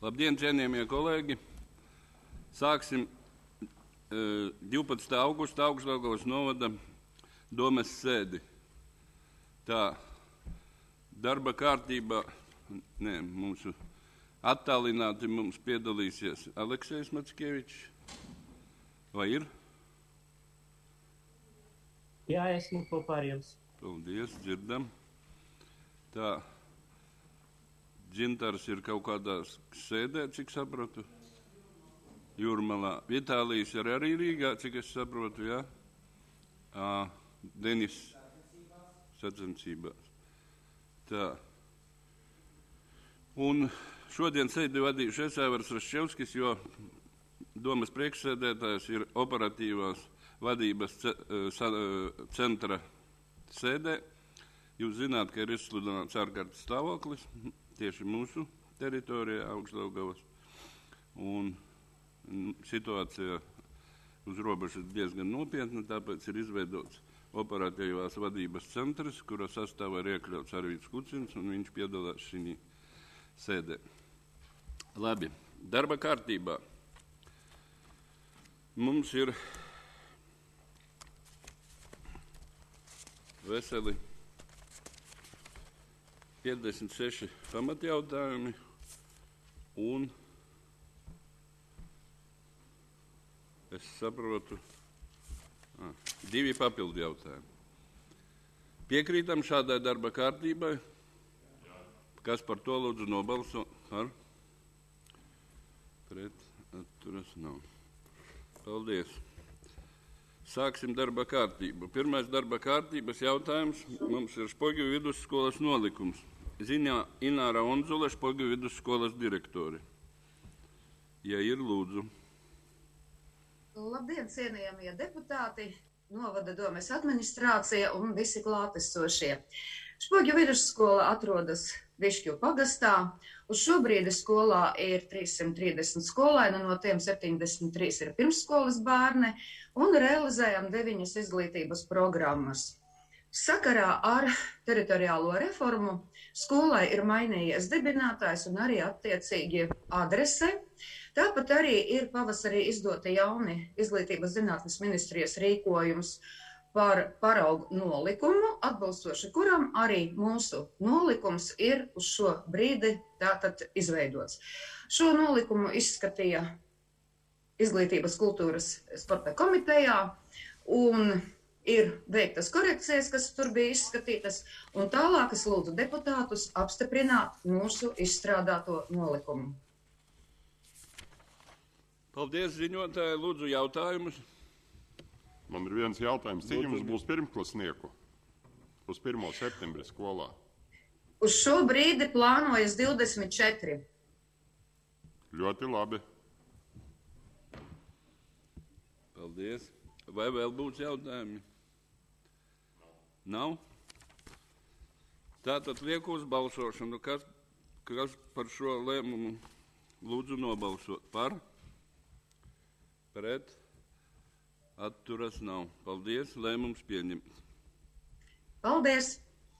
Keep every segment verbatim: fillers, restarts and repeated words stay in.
Labdien, cienījamie kolēģi! Sāksim divpadsmitā augusta Augstdaugavas novada domes sēdi. Tā, darba kārtībā, nē, mūsu attālināti mums piedalīsies Aleksejs Mackievičs. Vai ir? Jā, esmu kopā ar jums. Paldies, dzirdam. Tā, Dzintars ir kaut kādā sēdē, cik sapratu, Jūrmalā. Vitālijs ir arī Rīgā, cik es saprotu, jā? À, Denis sacensībās. Tā. Un šodien sēdi vadīšu es, Aivars Raščevskis, jo domas priekšsēdētājs ir operatīvās vadības centra sēdē. Jūs zināt, ka ir izsludināts ārkārtas stāvoklis tieši mūsu teritorijā Augstdaugavas. Un situācija uz robežas diezgan nopietna, tāpēc ir izveidots operatīvās vadības centrs, kura sastāvā ir iekļauts Arvīds Kucins, un viņš piedalās šī sēdē. Labi, darba kārtībā. Mums ir veseli piecdesmit seši pamatjautājumi un es saprotu à, divi papildu jautājumi. Piekrītam šādai darba kārtībai? Jā. Kas par to lūdzu nobalso? Ar? Pret atturas nav. Paldies. Sāksim darba kārtību. Pirmais darba kārtības jautājums mums ir Špoļu vidusskolas nolikums. Ziņā Ināra Onzula, Špoļu vidusskolas direktori. Ja ir, lūdzu. Labdien, cienījamie deputāti, novada domes administrācija un visi klātesošie. Špoļu vidusskola atrodas Višķu pagastā. Uz šo brīdi skolā ir trīssimt trīsdesmit skolēni, no tiem septiņdesmit trīs ir pirmsskolas bērni, un realizējam deviņas izglītības programmas. Sakarā ar teritoriālo reformu skolai ir mainījies dibinātājs un arī attiecīgi adrese. Tāpat arī ir pavasarī izdoti jauni izglītības zinātnes ministrijas rīkojums par paraugu nolikumu, atbilstoši kuram arī mūsu nolikums ir uz šo brīdi tātad izveidots. Šo nolikumu izskatīja Izglītības kultūras sporta komitejā un ir veiktas korekcijas, kas tur bija izskatītas, un tālāk es lūdzu deputātus apstiprināt mūsu izstrādāto nolikumu. Paldies, ziņotāji. Lūdzu jautājumus. Man ir viens jautājums. Cik jums būs pirmklasnieku uz pirmo septembri skolā? Uz šo brīdi plānojas divdesmit četri. Ļoti labi. Paldies. Vai vēl būs jautājumi? Nav? Tātad lieku uz balsošanu. Kas, kas par šo lēmumu lūdzu nobalsot? Par? Pret? Atturas nav. Paldies. Lēmums pieņemts. Paldies.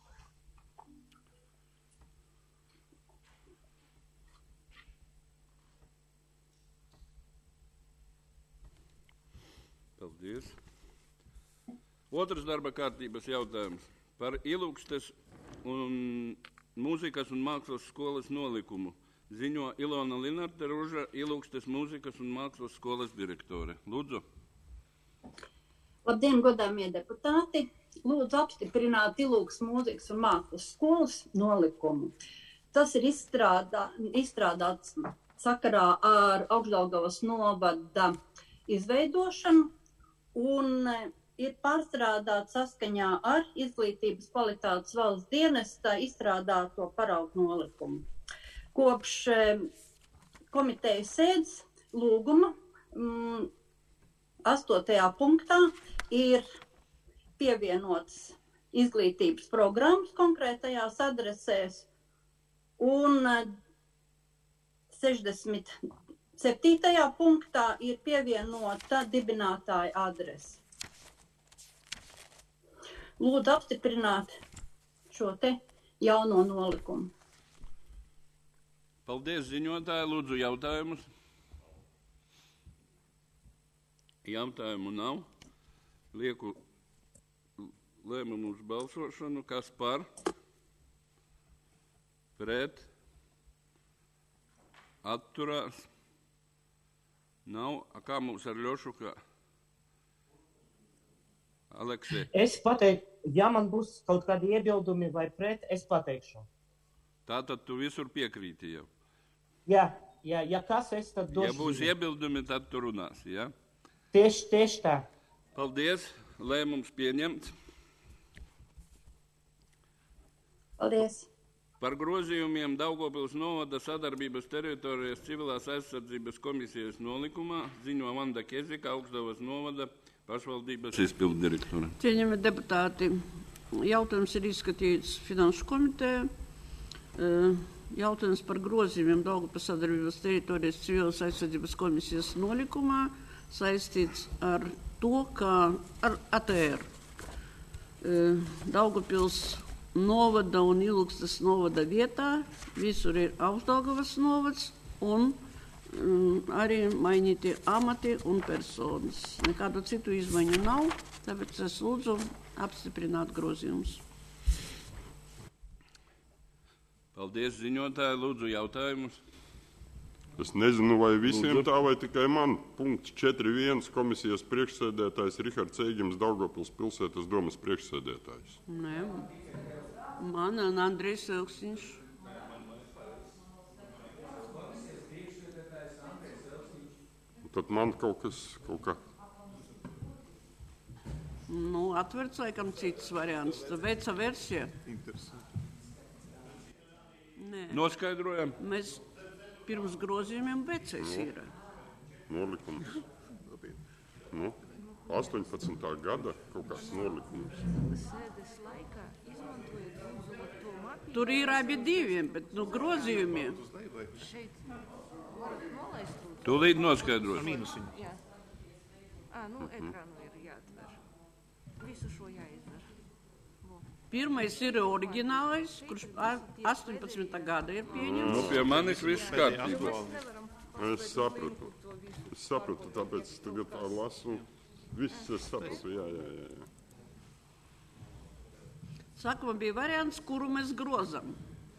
Paldies. Otrs darba kārtības jautājums par Ilūgstes un mūzikas un mākslas skolas nolikumu. Ziņo Ilona Linarte Ruža, Ilūgstes mūzikas un mākslas skolas direktore. Lūdzu. Labdien, godāmie deputāti! Lūdzu apstiprināt Ilūgstes mūzikas un mākslas skolas nolikumu. Tas ir izstrādā, izstrādāts sakarā ar Augstdaugavas novada izveidošanu un ir pārstrādāts saskaņā ar Izglītības kvalitātes valsts dienesta izstrādāto paraugu nolikumu. Kopš komitejas sēdes lūguma mm, astotajā punktā ir pievienots izglītības programmas konkrētajās adresēs un sešdesmit septītajā punktā ir pievienota dibinātāja adrese. Lūdzu apstiprināt šo te jauno nolikumu. Paldies, ziņotāji. Lūdzu, jautājumus. Jautājumu nav. Lieku lēmumu uz balsošanu. Kas par? Pret? Atturās? Nav. Kā mums ar Ļošuka? Aleksej. Es pateiktu, ja man būs kaut kādi iebildumi vai pret, es pateikšu. Tātad tu visur piekrīti jau. Jā, jā, ja kas es tad došu. Ja būs iebildumi, tad tu runāsi, jā? Tieši, tieši tā. Paldies, lēmums pieņemts. Paldies. Par grozījumiem Daugavpils novada sadarbības teritorijas civilās aizsardzības komisijas nolikumā ziņo Vanda Kezika, Augšdaļas novada pašvaldības izpilddirektora. Cienījamie deputāti, jautājums ir izskatīts Finanšu komitejā. Jautājums par grozījumiem Daugavpils sadarbības teritorijas civilās aizsardzības komisijas nolikumā saistīts ar to, kā ar A T R. Daugavpils novada un Ilūkstes novada vietā visur ir Augšdaugavas novads un um, arī mainīti amati un personas. Nekādu citu izmaiņu nav, tāpēc es lūdzu apstiprināt grozījumus. Paldies, ziņotāji. Lūdzu, jautājumus. Es nezinu, vai visiem Lūdzu. Tā, vai tikai man. Punkts četri viens komisijas priekšsēdētājs Rihards Eigims, Daugavpils pilsētas domas priekšsēdētājs. Nē, man un Andrejs Elksiņš. Tad man kaut kas, kaut kā. Nu, atverts laikam cits variants. Tā veica versija. Nē. Noskaidrojam. Mēs pirms grozījumiem vecais no. ir. Nolikums. Nu, astoņpadsmitā gada kaut kāds nolikums. Tur ir abi diviem, bet nu grozījumiem. Tūlīt noskaidros. Jā. Ā, nu, ekrānu ir jāatver. Visu šo jāizdara. Pirmais ir oriģinālais, kurš astoņpadsmitā gada ir pieņemts. Nu, pie manis viss kārtībā. Es sapratu. Es sapratu, tāpēc tagad tā lasu. Viss es sapratu, jā, jā, jā. jā. Sākumā bija variants, kuru mēs grozam.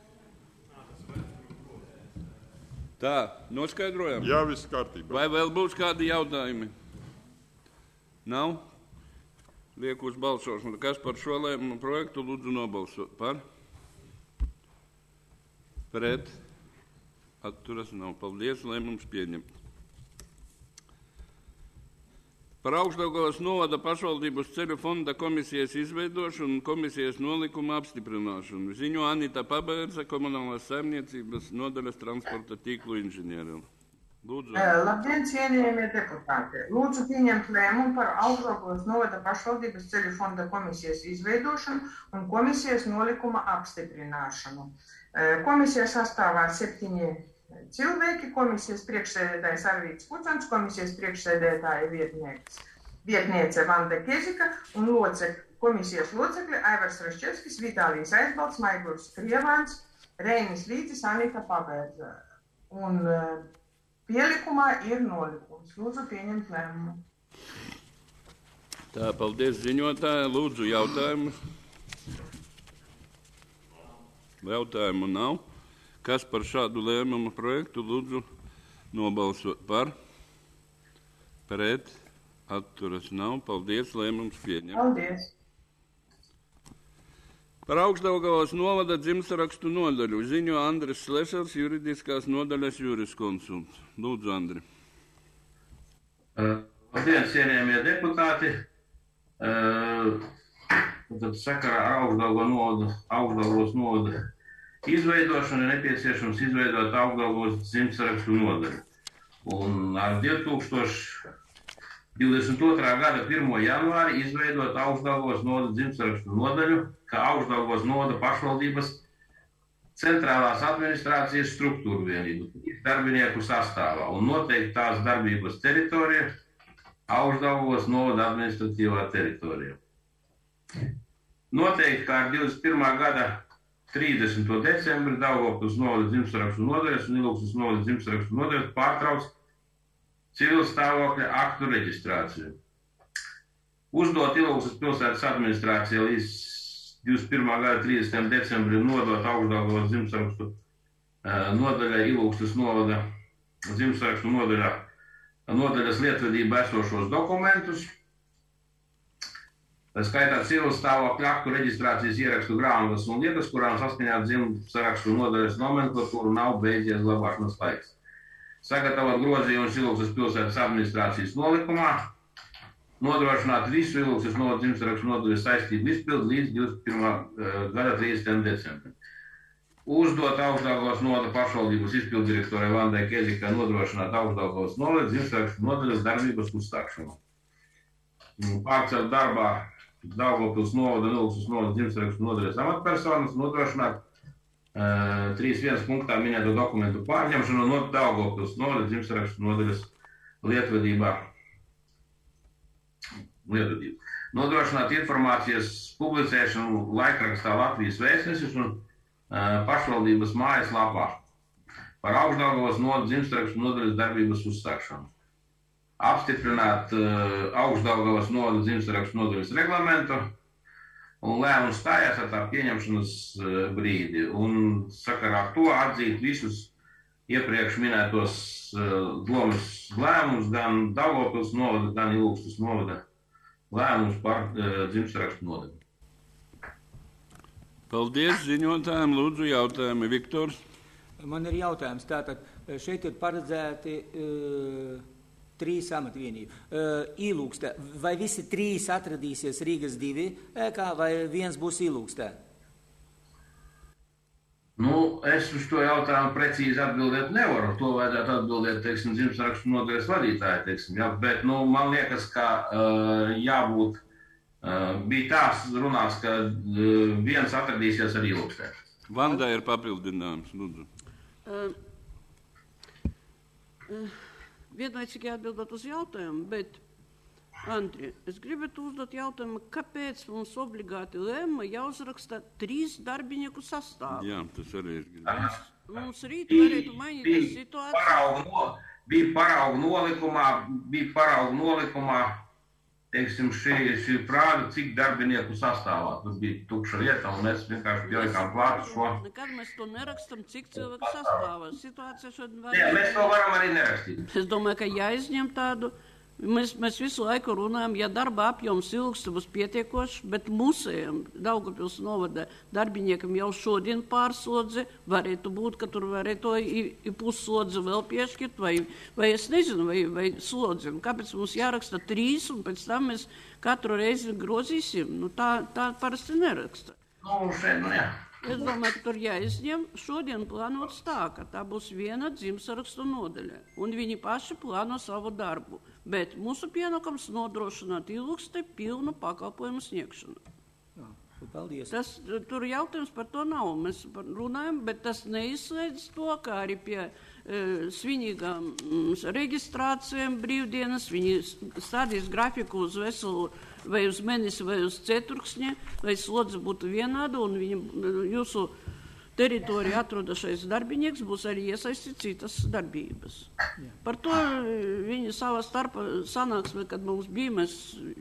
Tā, noskaidrojam? Jā, viss kārtībā. Vai vēl būs kādi jautājumi? Nav? Lieku uz balsošanu. Kas par šo lēmumu projektu lūdzu nobalsot? Par? Pret? Atturas nav. Paldies, lēmums pieņemt. Par Augšdaugavas novada pašvaldības ceļu fonda komisijas izveidošanu un komisijas nolikuma apstiprināšanu. Ziņo Anita Pabērza, komunālās saimniecības nodaļas transporta tīklu inženieri. Lūdzu. Labdien, cienījamie deputāti. Lūdzu pieņemt lēmumu par Augšdaugavas novada pašvaldības ceļu fonda komisijas izveidošanu un komisijas nolikuma apstiprināšanu. Komisija sastāvā septiņi cilvēki, komisijas priekšsēdētājs Arvīts Kucans, komisijas priekšsēdētāja vietnieks, vietniece Vanda Kezika un locekļi, komisijas locekļi Aivars Raščevskis, Vitālijs Aizbalts, Maigurs Krievāns, Reinis Līdzis, Anita Pabērza. Un pielikumā ir nolikums. Lūdzu pieņemt lēmumu. Tā, paldies ziņotāji. Lūdzu jautājumus. Jautājumu nav. Kas par šādu lēmumu projektu lūdzu nobalsot par? Pret? Atturas nav. Paldies, lēmums pieņem. Paldies. Par Augšdaugavas novada dzimstarakstu nodaļu ziņo Andris Slešers, juridiskās nodaļas juriskonsults. Lūdzu, Andri. Labdien, cienījamie deputāti. Tad sakarā ar Augšdaugavas novada izveidošanu ir nepieciešams izveidot Augšdaugavas dzimstarakstu nodaļu. Un ar divtūkstoš divdesmit otrā gada pirmo janvāri izveidot Augšdaugavas novada dzimstarakstu nodaļu, kā Augšdaugavas novada pašvaldības centrālās administrācijas struktūru vienību, darbinieku sastāvā un noteikti tās darbības teritorija Augšdaugavas novada administratīvā teritorija. Noteikti, kā ar divdesmit pirmā gada trīsdesmito decembri Daugavpils novada dzimstarakstu nodaļas un Ilūksnes novada dzimstarakstu nodaļas pārtrauc civila stāvokļa aktu reģistrāciju. Uzdot Ilūksnes pilsētas administrācija līdz divdesmit pirmā gada trīsdesmitajam decembrim nodot Augstdaugavas dzimstarakstu nodaļai Ilūksnes novada dzimstarakstu nodaļā nodaļas lietvedībā esošos dokumentus. Tā skaitā civila stāvokļa aktu reģistrācijas ierakstu grāmatas un lietas, kurām saskaņā dzimstarakstu nodaļas nomenklatūru nav beidzies glabāšanas laiks. Sagatavot grozījumus Ilūksnes pilsētas administrācijas nolikumā, nodrošināt visu Ilūksnes novada dzimstarakstu nodaļas saistību izpildi līdz divdesmit pirmā gada trīsdesmitajam decembrim. Uzdot Augstdaugavas novada pašvaldības izpilddirektorai Vandai Kezikai nodrošināt Augstdaugavas novada dzimstarakstu nodaļas darbības uzsākšanu. Pārcelt darbā Daugavpils novada un Ilūksnes novada dzimstarakstu nodaļas amatpersonas nodrošināt uh, trīs viens punktā minēto dokumentu pārņemšanu no Daugavpils novada dzimstarakstu nodaļas lietvedībā. Lietvedību. Nodrošināt informācijas publicēšanu laikrakstā Latvijas Vēstnesis un uh, pašvaldības mājaslapā par Augstdaugavas novada dzimstarakstu nodaļas darbības uzsākšanu. Apstiprināt uh, Augstdaugavas novada dzimstarakstu nodaļas reglamentu un lēmums stājās ar tā pieņemšanas uh, brīdi. Un sakarā ar to atzīt visus iepriekš minētos uh, domas lēmumus, gan Daugavpils novada, gan Ilūksnes novada lēmumus par uh, dzimstarakstu nodaļu. Paldies ziņotājiem, lūdzu jautājumi. Viktors? Man ir jautājums. Tātad šeit ir paredzēti uh, trīs amatvienību. Uh, Ilūkstē. Vai visi trīs atradīsies Rīgas divi ēkā, vai viens būs Ilūkstē? Nu, es uz to jautājumu precīzi atbildēt nevaru. To vajadzētu atbildēt, teiksim, dzimstarakstu nodaļas vadītāji, teiksim. Jā, bet, nu, man liekas, ka uh, jābūt, uh, bija tās runāts, ka uh, viens atradīsies arī Ilūkstē. Vanda ir papildinājums, lūdzu. Uh, uh. Vienlaicīgi atbildot uz jautājumu, bet, Andri, es gribētu uzdot jautājumu, kāpēc mums obligāti lēma jāuzraksta trīs darbinieku sastāvu? Jā, tas arī ir gribētu. Mums rīt varētu mainīties situācija. Paraugu no, bija paraugu nolikumā, bija paraugu nolikumā, teiksim, šī, šī prāda, cik darbinieku sastāvā. Tas bija tukša vieta, un mēs vienkārši pielikām klāt šo. Nekad mēs to nerakstam, cik cilvēku sastāvā. Situācija šodien var... Jā, mēs to varam arī nerakstīt. Es domāju, ka jāizņem tādu. Mēs, mēs visu laiku runājam, ja darba apjoms ilgst, būs pietiekošs, bet mūsējiem Daugavpils novada darbiniekam jau šodien pārslodze, varētu būt, ka tur varētu i, i pusslodze vēl piešķirt, vai, vai es nezinu, vai, vai slodze. Kāpēc mums jāraksta trīs, un pēc tam mēs katru reizi grozīsim? Nu, tā, tā parasti neraksta. Nu, šeit, nu jā. Es domāju, ka tur jāizņem šodien plānots tā, ka tā būs viena dzimstarakstu nodaļa, un viņi paši plāno savu darbu. Bet mūsu pienākums nodrošināt Ilūkstē pilnu pakalpojumu sniegšanu. Jā, paldies. Tas, tur jautājums par to nav. Mēs runājam, bet tas neizslēdz to, kā arī pie e, svinīgām reģistrācijām brīvdienas viņi stādīs grafiku uz veselu vai uz mēnesi, vai uz ceturksni, lai slodze būtu vienāda un viņa, jūsu teritorija atrodašais darbinieks būs arī iesaistīts citas darbības. Jā. Par to viņi savā starpā sanāksmē, kad mums bija, mēs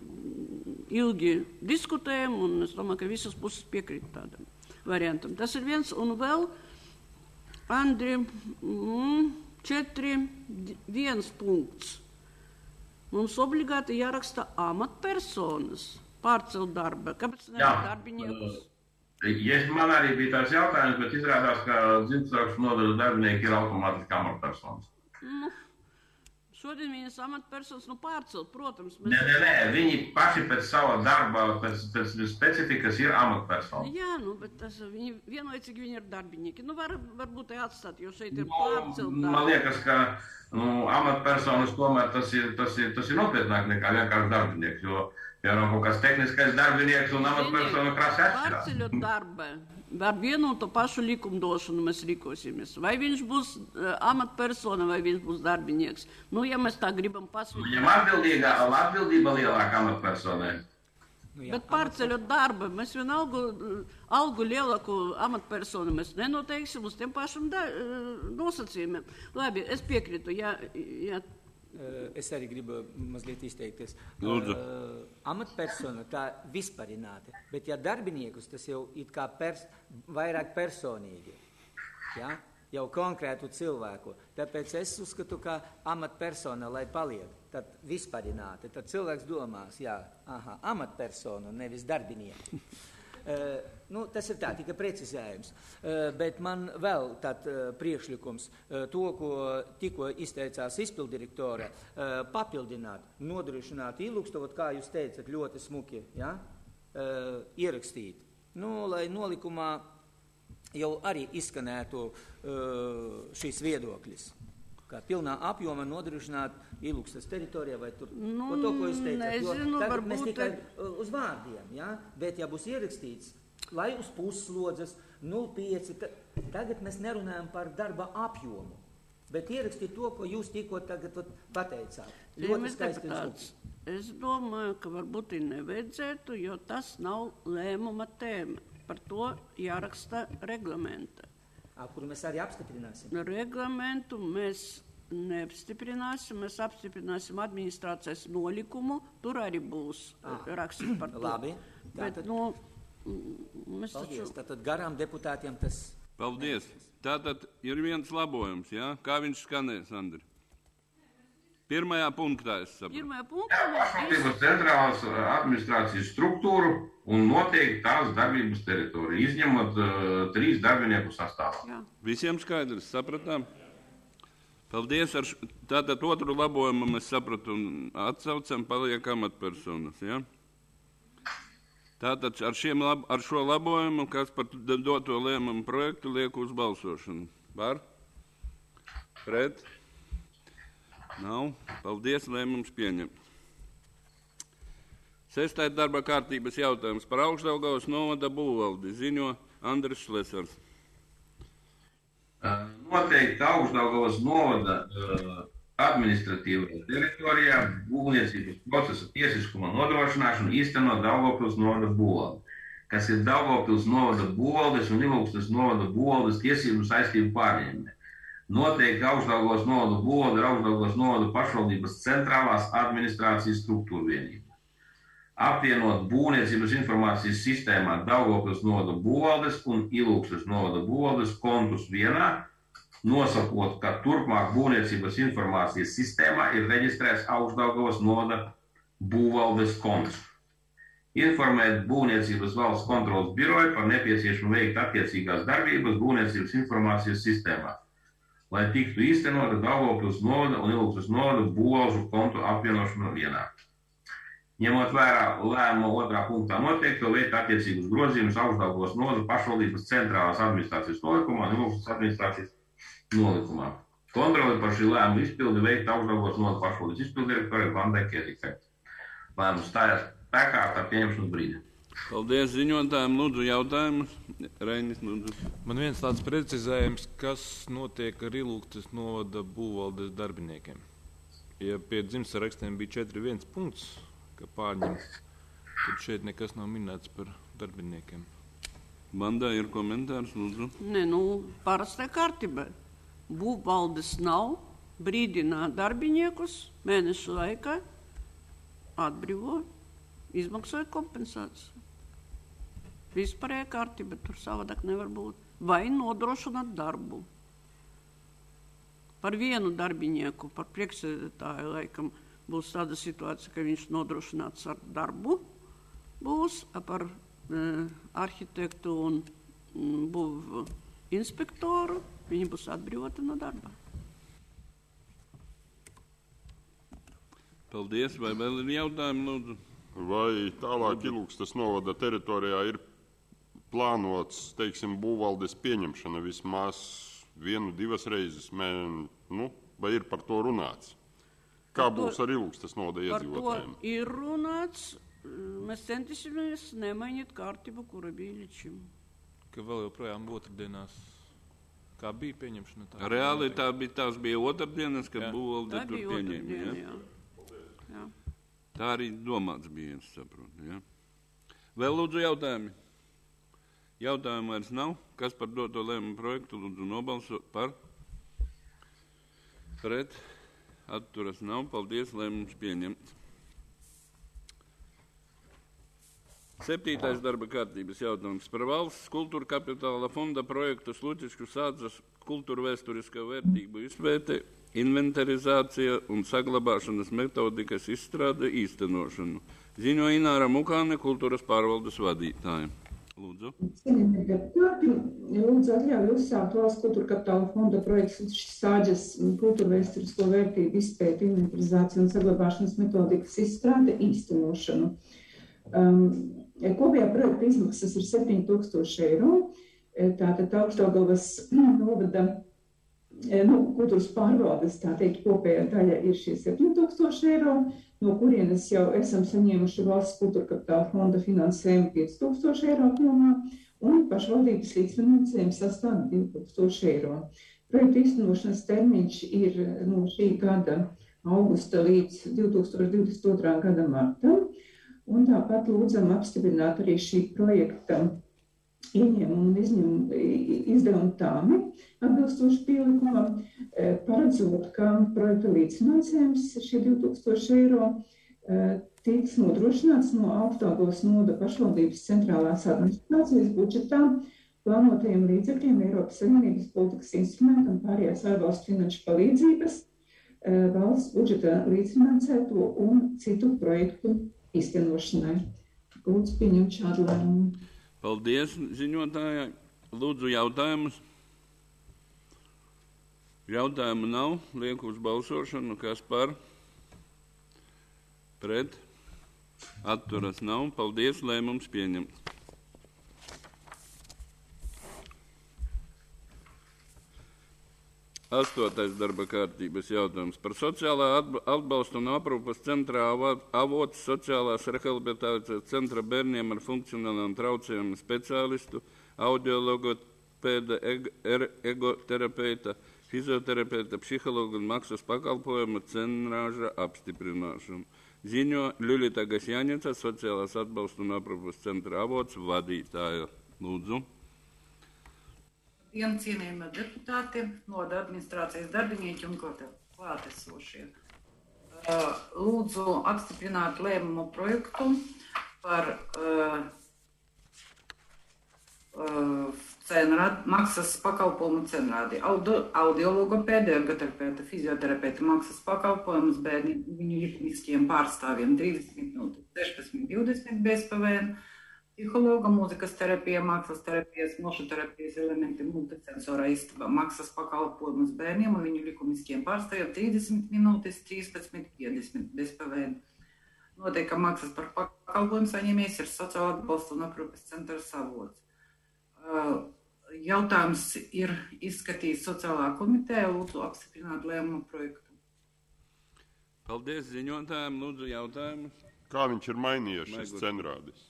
ilgi diskutējam, un es domāju, ka visas puses piekrīt tādam variantam. Tas ir viens, un vēl, Andri, mm, četri, viens punkts. Mums obligāti jāraksta amatpersonas pārcelt darba. Kāpēc nevar darbiniekus? Ja man arī bija tās jautājums, bet izrādās, ka dzimstarakstu nodaļas darbinieki ir automātiski amatpersonas. Nu, šodien viņas amatpersonas nu pārcelt, protams. Mēs... Nē, nē, nē, viņi paši pēc sava darba, pēc, pēc specifikas ir amatpersonas. Jā, nu, bet tas, viņi, vienlaicīgi viņi ir darbinieki. Nu, var, varbūt atstāt, jo šeit ir pārcelt darba. Man liekas, ka nu, amatpersonas tomēr tas ir, tas ir, tas ir nopietnāk nekā vienkārši darbinieks, jo piemēram, kaut kāds tehniskais darbinieks un amatpersona krasi atšķirās. Pārceļot darba, ar vienu un to pašu likumdošanu mēs rīkosimies. Vai viņš būs uh, amatpersona, vai viņš būs darbinieks. Nu, ja mēs tā gribam pasvīt... Viņam atbildība lielāka amatpersonai. Nu, jā, Bet pārceļot darba, mēs vienalga algu lielāku amatpersonu mēs nenoteiksim uz tiem pašiem da, nosacījumiem. Labi, es piekrītu, ja, ja Es arī gribu mazliet izteikties. Lūdzu. Uh, amatpersona tā vispārināta, bet ja darbiniekus tas jau it kā pers, vairāk personīgi, ja? Jau konkrētu cilvēku. Tāpēc es uzskatu, ka amatpersona, lai paliek, tad vispārināta. Tad cilvēks domās, jā, aha, amatpersona, nevis darbinieki. Uh, nu, tas ir tā, tikai precizējums. Uh, bet man vēl tād uh, priekšlikums, uh, to, ko tikko izteicās izpildirektore, uh, papildināt, nodrošināt Ilūkstu, kā jūs teicat, ļoti smuki, ja? uh, ierakstīt. Nu, lai nolikumā jau arī izskanētu uh, šīs viedokļas. Kā pilnā apjoma nodrošināt Ilūkstas teritorijā vai tur. Nu, ko to, ko jūs teicat, nezinu, jo varbūt... mēs tikai uz vārdiem, ja? Bet ja būs ierakstīts, lai uz pusslodzes, nulle pieci, tagad mēs nerunājam par darba apjomu, bet ierakstīt to, ko jūs tikko tagad pateicāt. Ļoti skaisti un smuki. Es domāju, ka varbūt ir nevajadzētu, jo tas nav lēmuma tēma. Par to jāraksta reglamenta. Kuru mēs arī apstiprināsim. Reglamentu mēs neapstiprināsim, mēs apstiprināsim administrācijas nolikumu, tur arī būs rakstīts par to. Labi. Bet, nu, mēs Paldies. taču... Tātad garām deputātiem tas... Paldies. Tātad ir viens labojums, jā? Kā viņš skanēs, Andri? Pirmajā punktā es saprotu. Pirmajā punktā Pašvaldības centrālās administrācijas struktūru un noteikti tās darbības teritoriju, izņemot uh, trīs darbinieku sastāvā. Jā. Visiem skaidrs, sapratām? Paldies. Ar š... Tātad otru labojumu mēs sapratu un atsaucam, paliek amatpersonas, jā? Tātad ar, šiem lab... ar šo labojumu, kas par doto lēmumu projektu liek uz balsošanu. Var? Pret? Nav. Paldies, lēmums pieņemt. Sestais darba kārtības jautājums par Augšdaugavas novada būvvaldi ziņo Andris Šlesers. Noteikti Augšdaugavas novada uh, administratīvajā teritorijā būvniecības procesa tiesiskuma nodrošināšanu īstenot Daugavpils novada būvvaldi, kas ir Daugavpils novada būvvaldes un Ilūkstas novada būvvaldes tiesību saistību pārņēmē. Noteikti Augšdaugavas novada būvvalde ir Augšdaugavas novada pašvaldības centrālās administrācijas struktūra vienība. Apvienot būvniecības informācijas sistēmā Daugavpils novada būvvaldes un Ilūkstas novada būvvaldes kontus vienā, nosakot, ka turpmāk būvniecības informācijas sistēmā ir reģistrēts Augšdaugavas novada būvvaldes konts. Informēt būvniecības valsts kontrolas biroju par nepieciešamu veikt attiecīgās darbības būvniecības informācijas sistēmā, lai tiktu īstenota Daugavpils novada un Ilūkstas novada būvvalžu kontu apvienošanu vienā. Ņemot vērā lēmumu otrā punktā noteikto veikt attiecīgus grozījumus Augšdaugavas novada pašvaldības centrālās administrācijas nolikumā un Ilūkstas administrācijas nolikumā. Kontroli par šī lēmuma izpildi veikt Augšdaugavas novada pašvaldības izpildirektorei Vandai Kētikai. Lēmums stājās spēkā ar pieņemšanas brīdi. Paldies ziņotājiem. Lūdzu jautājumus. Reinis, lūdzu. Man viens tāds precizējums, kas notiek ar Ilūkstas novada būvvaldes darbiniekiem. Ja pie dzimtsarakstiem bija četri viens punkts, ka pārņemt, tad šeit nekas nav minēts par darbiniekiem. Bandai ir komentārs, lūdzu. Nē, nu, parastai kārtībai. Būvvaldes nav, brīdinā darbiniekus mēnešu laikā, atbrīvo, izmaksāja kompensāciju. Vispārējā kārtība, tur savādāk nevar būt. Vai nodrošināt darbu. Par vienu darbinieku, par priekšsēdētāju laikam, būs tāda situācija, ka viņš nodrošināts ar darbu, būs par e, arhitektu un m, būv inspektoru, viņi būs atbrīvoti no darba. Paldies, vai vēl ir jautājumi, lūdzu? Vai tālāk Ilūkstas novada teritorijā ir plānots, teiksim, būvvaldes pieņemšana vismaz vienu, divas reizes, mē, nu, vai ir par to runāts? Kā Par to- būs ar Ilūkstas novada Par to iedzīvotājiem? ir runāts, mēs centīsimies nemainīt kārtību, kura bija līdz šim. Ka vēl joprojām otrdienās, kā bija pieņemšana? Tā Reāli tā bija, tās bija otrdienas, kad Jā. būvvalde Tā tur bija pieņēma. otrdiena, Ja? jā. Jā. Tā arī domāts bija, es saprotu. Ja? Vēl lūdzu jautājumi? Jautājumu vairs nav. Kas par doto lēmumu projektu lūdzu nobalso par? Pret? Atturas nav. Paldies, lēmums pieņemts. Septītais darba kārtības jautājums par valsts kultūra kapitāla fonda projektu Sluķišku sādzas kultūra vēsturiskā vērtību izpēte, inventarizācija un saglabāšanas metodikas izstrāde īstenošanu. Ziņo Ināra Mukāne, kultūras pārvaldes vadītāja. Lūdzu. Cienījamie deputāti, lūdzu atļauju uzsākt valsts kultūra kapitāla fonda projektu Sluķišku sādzas kultūra vēsturisko vērtību izpēte, inventarizācija un saglabāšanas metodikas izstrāde īstenošanu. Um, Kopējā projekta izmaksas ir septiņi tūkstoši eiro, tātad Augšdaugavas novada nu, kultūras pārvaldes, tā teikt, kopējā daļa ir šie septiņi tūkstoši eiro, no kurienes jau esam saņēmuši valsts kultūra kapitāla fonda finansējumu pieci tūkstoši eiro apjomā, un pašvaldības līdzfinansējums sastāv divi tūkstoši eiro. Projekta īstenošanas termiņš ir no šī gada augusta līdz divi tūkstoši divdesmit otrā gada martam. Un tāpat lūdzam apstiprināt arī šī projekta ieņēmumu un izņēmumu izdevumu tāmi atbilstoši pielikumam, paredzot, ka projekta līdzfinansējums šie divi tūkstoši eiro tiks nodrošināts no Augšdaugavas novada pašvaldības centrālās administrācijas budžetā plānotajiem līdzekļiem Eiropas Savienības politikas instrumentu un pārējās ārvalstu finanšu palīdzības, valsts budžeta līdzfinansēto un citu projektu īstenošanai. Lūdzu, pieņemt šādu lēmumu. Paldies, ziņotājai. Lūdzu, jautājumus. Jautājumu nav. Lieku uz balsošanu. Kas par? Pret? Atturas nav. Paldies, lēmums pieņemts. Astotais darba kārtības jautājums par sociālā atbalsta un aprūpas centrā avots sociālās rehabilitācijas centra bērniem ar funkcionālām traucējumiem speciālistu, audiologopēda, ergoterapeita, fizioterapeita, psihologa un maksas pakalpojuma cenrāža apstiprināšanu. Ziņo Ļuļita Gasjaņeca, sociālās atbalsta un aprūpas centra avots vadītāja. Lūdzu. Dien, cienījamie deputāti, novada administrācijas darbinieki un klātesošie. Lūdzu apstiprināt lēmumu projektu par uh, uh, cenrādi, maksas pakalpojumu cenrādi. Audiologopēda, ergoterapeita, fizioterapeita maksas pakalpojumus bērni viņu likumiskiem pārstāvjiem trīsdesmit minūtes, sešpadsmit divdesmit bez P V N. Psihologa, mūzikas terapija, mākslas terapijas, mošu terapijas elementi, multisensorā istaba, maksas pakalpojumus bērniem un viņu likumiskiem pārstāvjiem trīsdesmit minūtes, trīspadsmit piecdesmit bez P V N. Noteikti, ka maksas par pakalpojumu saņēmējs ir sociālā atbalsta un aprūpes centrs avots. Jautājums ir izskatījis sociālā komiteja, lūdzu apstiprināt lēmumu projektu. Paldies ziņotājiem, lūdzu jautājumus. Kā viņš ir mainījies šis cenrādis?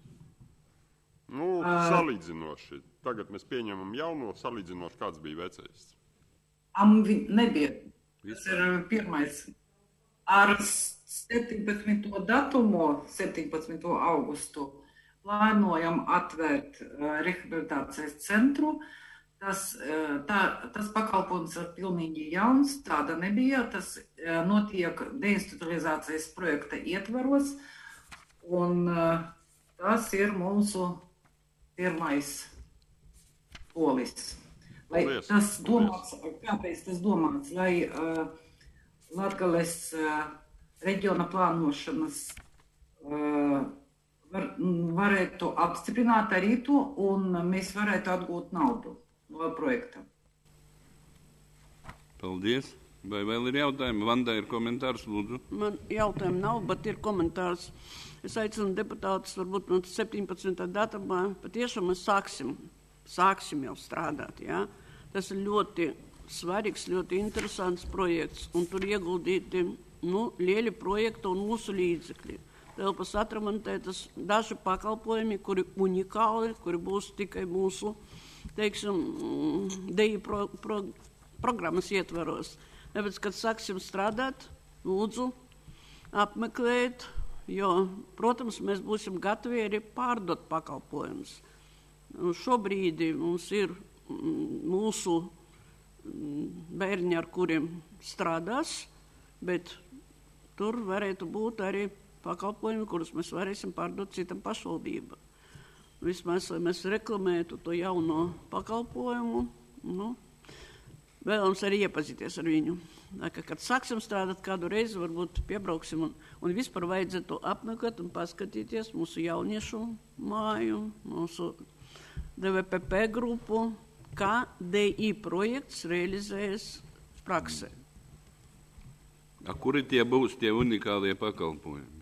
Nu, salīdzinoši. Tagad mēs pieņemam jauno, salīdzinoši, kāds bija vecais. Am nebija. Tas ir pirmais. Ar septiņpadsmito datumu, septiņpadsmito augustu, plānojam atvērt rehabilitācijas centru. Tas, tā, tas pakalpojums ir pilnīgi jauns, tāda nebija. Tas notiek deinstitucionalizācijas projekta ietvaros, un tas ir mūsu pirmais solis. Lai tas domāts, kāpēc tas domāts, lai uh, Latgales uh, reģiona plānošanas uh, var, varētu apstiprināt arī to, un mēs varētu atgūt naudu no projekta. Paldies. Vai vēl ir jautājumi? Vanda ir komentārs, lūdzu. Man jautājumi nav, bet ir komentārs. Es aicinu deputātus, varbūt no septiņpadsmitā datumā, patiešām mēs sāksim, sāksim jau strādāt. Ja? Tas ir ļoti svarīgs, ļoti interesants projekts, un tur ieguldīti nu, lieli projekti un mūsu līdzekļi. Telpas atramontētas daži pakalpojumi, kuri unikāli, kuri būs tikai mūsu, teiksim, D I pro, pro, programmas ietvaros. Tāpēc, kad sāksim strādāt, lūdzu apmeklēt, jo, protams, mēs būsim gatavi arī pārdot pakalpojumus. Šobrīd mums ir mūsu bērni, ar kuriem strādās, bet tur varētu būt arī pakalpojumi, kurus mēs varēsim pārdot citam pašvaldībam. Vismaz, lai mēs reklamētu to jauno pakalpojumu, nu, vēlams arī iepazīties ar viņu. Ka, kad sāksim strādāt kādu reizi, varbūt piebrauksim un, un vispār vajadzētu apmeklēt un paskatīties mūsu jauniešu māju, mūsu D V P P grupu, kā D I projekts realizējas praksē. A kuri tie būs tie unikālie pakalpojumi?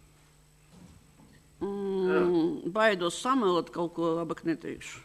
Mm, baidos samelot kaut ko labāk neteikšu.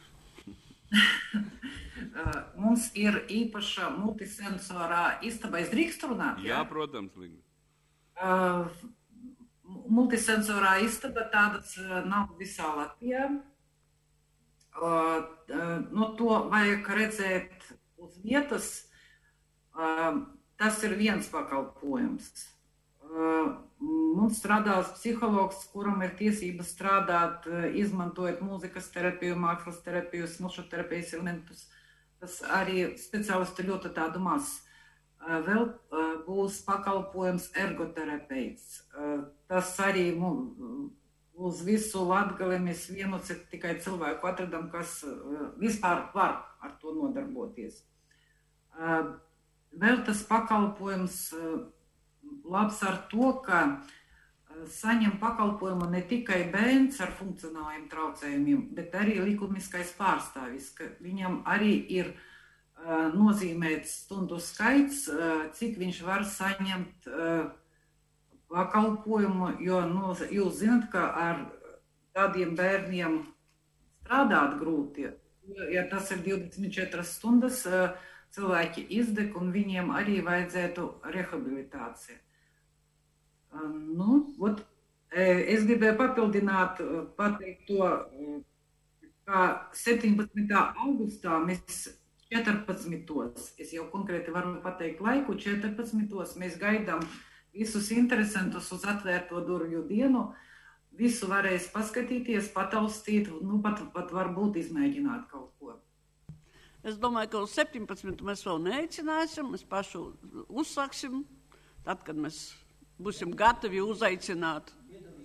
Mums ir īpaša multisensorā istaba. Es drīkstu runāt? Jā, jā protams, Līga. Uh, multisensorā istaba tādas nav visā Latvijā. Uh, uh, no to vajag redzēt uz vietas. Uh, tas ir viens pakalpojums. Uh, mums strādās psihologs, kuram ir tiesības strādāt, uh, izmantojot mūzikas terapiju, mākslas terapiju, smilšu terapijas elementus. Tas arī speciālisti ļoti tādu maz. Uh, vēl uh, būs pakalpojums ergoterapeits. Uh, tas arī mums, uz visu Latgali mēs vienu tikai cilvēku atradam, kas uh, vispār var ar to nodarboties. Uh, vēl tas pakalpojums uh, labs ar to, ka uh, saņem pakalpojumu ne tikai bērns ar funkcionāliem traucējumiem, bet arī likumiskais pārstāvis, ka viņam arī ir uh, nozīmēts stundu skaits, uh, cik viņš var saņemt uh, pakalpojumu, jo nu, jūs zināt, ka ar tādiem bērniem strādāt grūti. Ja tas ir divdesmit četras stundas, cilvēki izdeg un viņiem arī vajadzētu rehabilitāciju. Nu, ot, es gribēju papildināt, pateikt to, ka septiņpadsmitā augustā mēs četrpadsmitos, es jau konkrēti varu pateikt laiku, četrpadsmitos mēs gaidām visus interesantus uz atvērto durvju dienu, visu varēs paskatīties, pataustīt, nu pat, pat varbūt izmēģināt kaut ko. Es domāju, ka uz septiņpadsmitu mēs vēl neaicināsim, mēs pašu uzsāksim, tad, kad mēs būsim gatavi uzaicināt.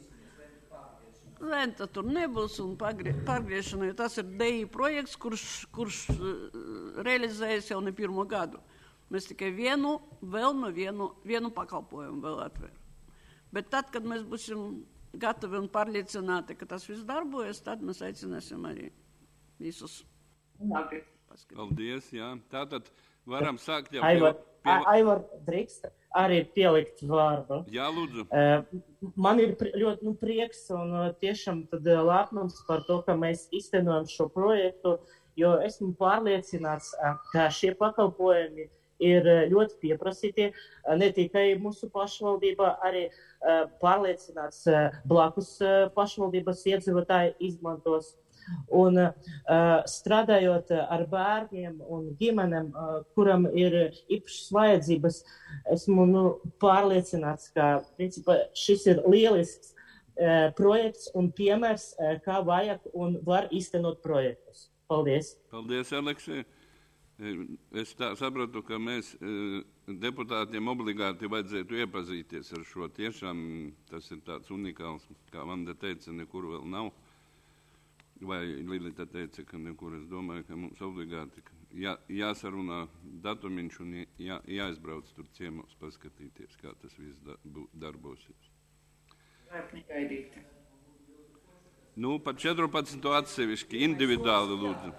Lenta tur nebūs un pārgriešana, jo tas ir D I projekts, kurš, kurš realizējas jau ne pirmo gadu. Mēs tikai vienu, vēl no vienu, vienu pakalpojumu vēl atvēram. Bet tad, kad mēs būsim gatavi un pārliecināti, ka tas viss darbojas, tad mēs aicināsim arī visus. Labi. Paldies, jā. Tātad varam sākt jau... Aivar, pie... Aivar drīkst arī pielikt vārdu. Jā, lūdzu. Uh, man ir ļoti nu, prieks un uh, tiešām tad uh, lepnums par to, ka mēs iztenojam šo projektu, jo esmu pārliecināts, uh, ka šie pakalpojumi ir ļoti pieprasīti, ne tikai mūsu pašvaldībā, arī uh, pārliecināts uh, blakus uh, pašvaldības iedzīvotāji izmantos. Un uh, strādājot ar bērniem un ģimenēm, uh, kuram ir īpašas vajadzības, esmu nu, pārliecināts, ka principā, šis ir lielisks uh, projekts un piemērs, uh, kā vajag un var iztenot projektus. Paldies. Paldies, Aleksija. Es tā sapratu, ka mēs deputātiem obligāti vajadzētu iepazīties ar šo. Tiešām tas ir tāds unikāls, kā Vanda teica, nekur vēl nav. Vai Lilita teica, ka nekur. Es domāju, ka mums obligāti jā, jāsarunā datumiņš un jā, jāizbrauc tur ciemos paskatīties, kā tas viss darbosies. Laipni gaidīti. Nu, par četrpadsmito atsevišķi, individuāli lūdzu.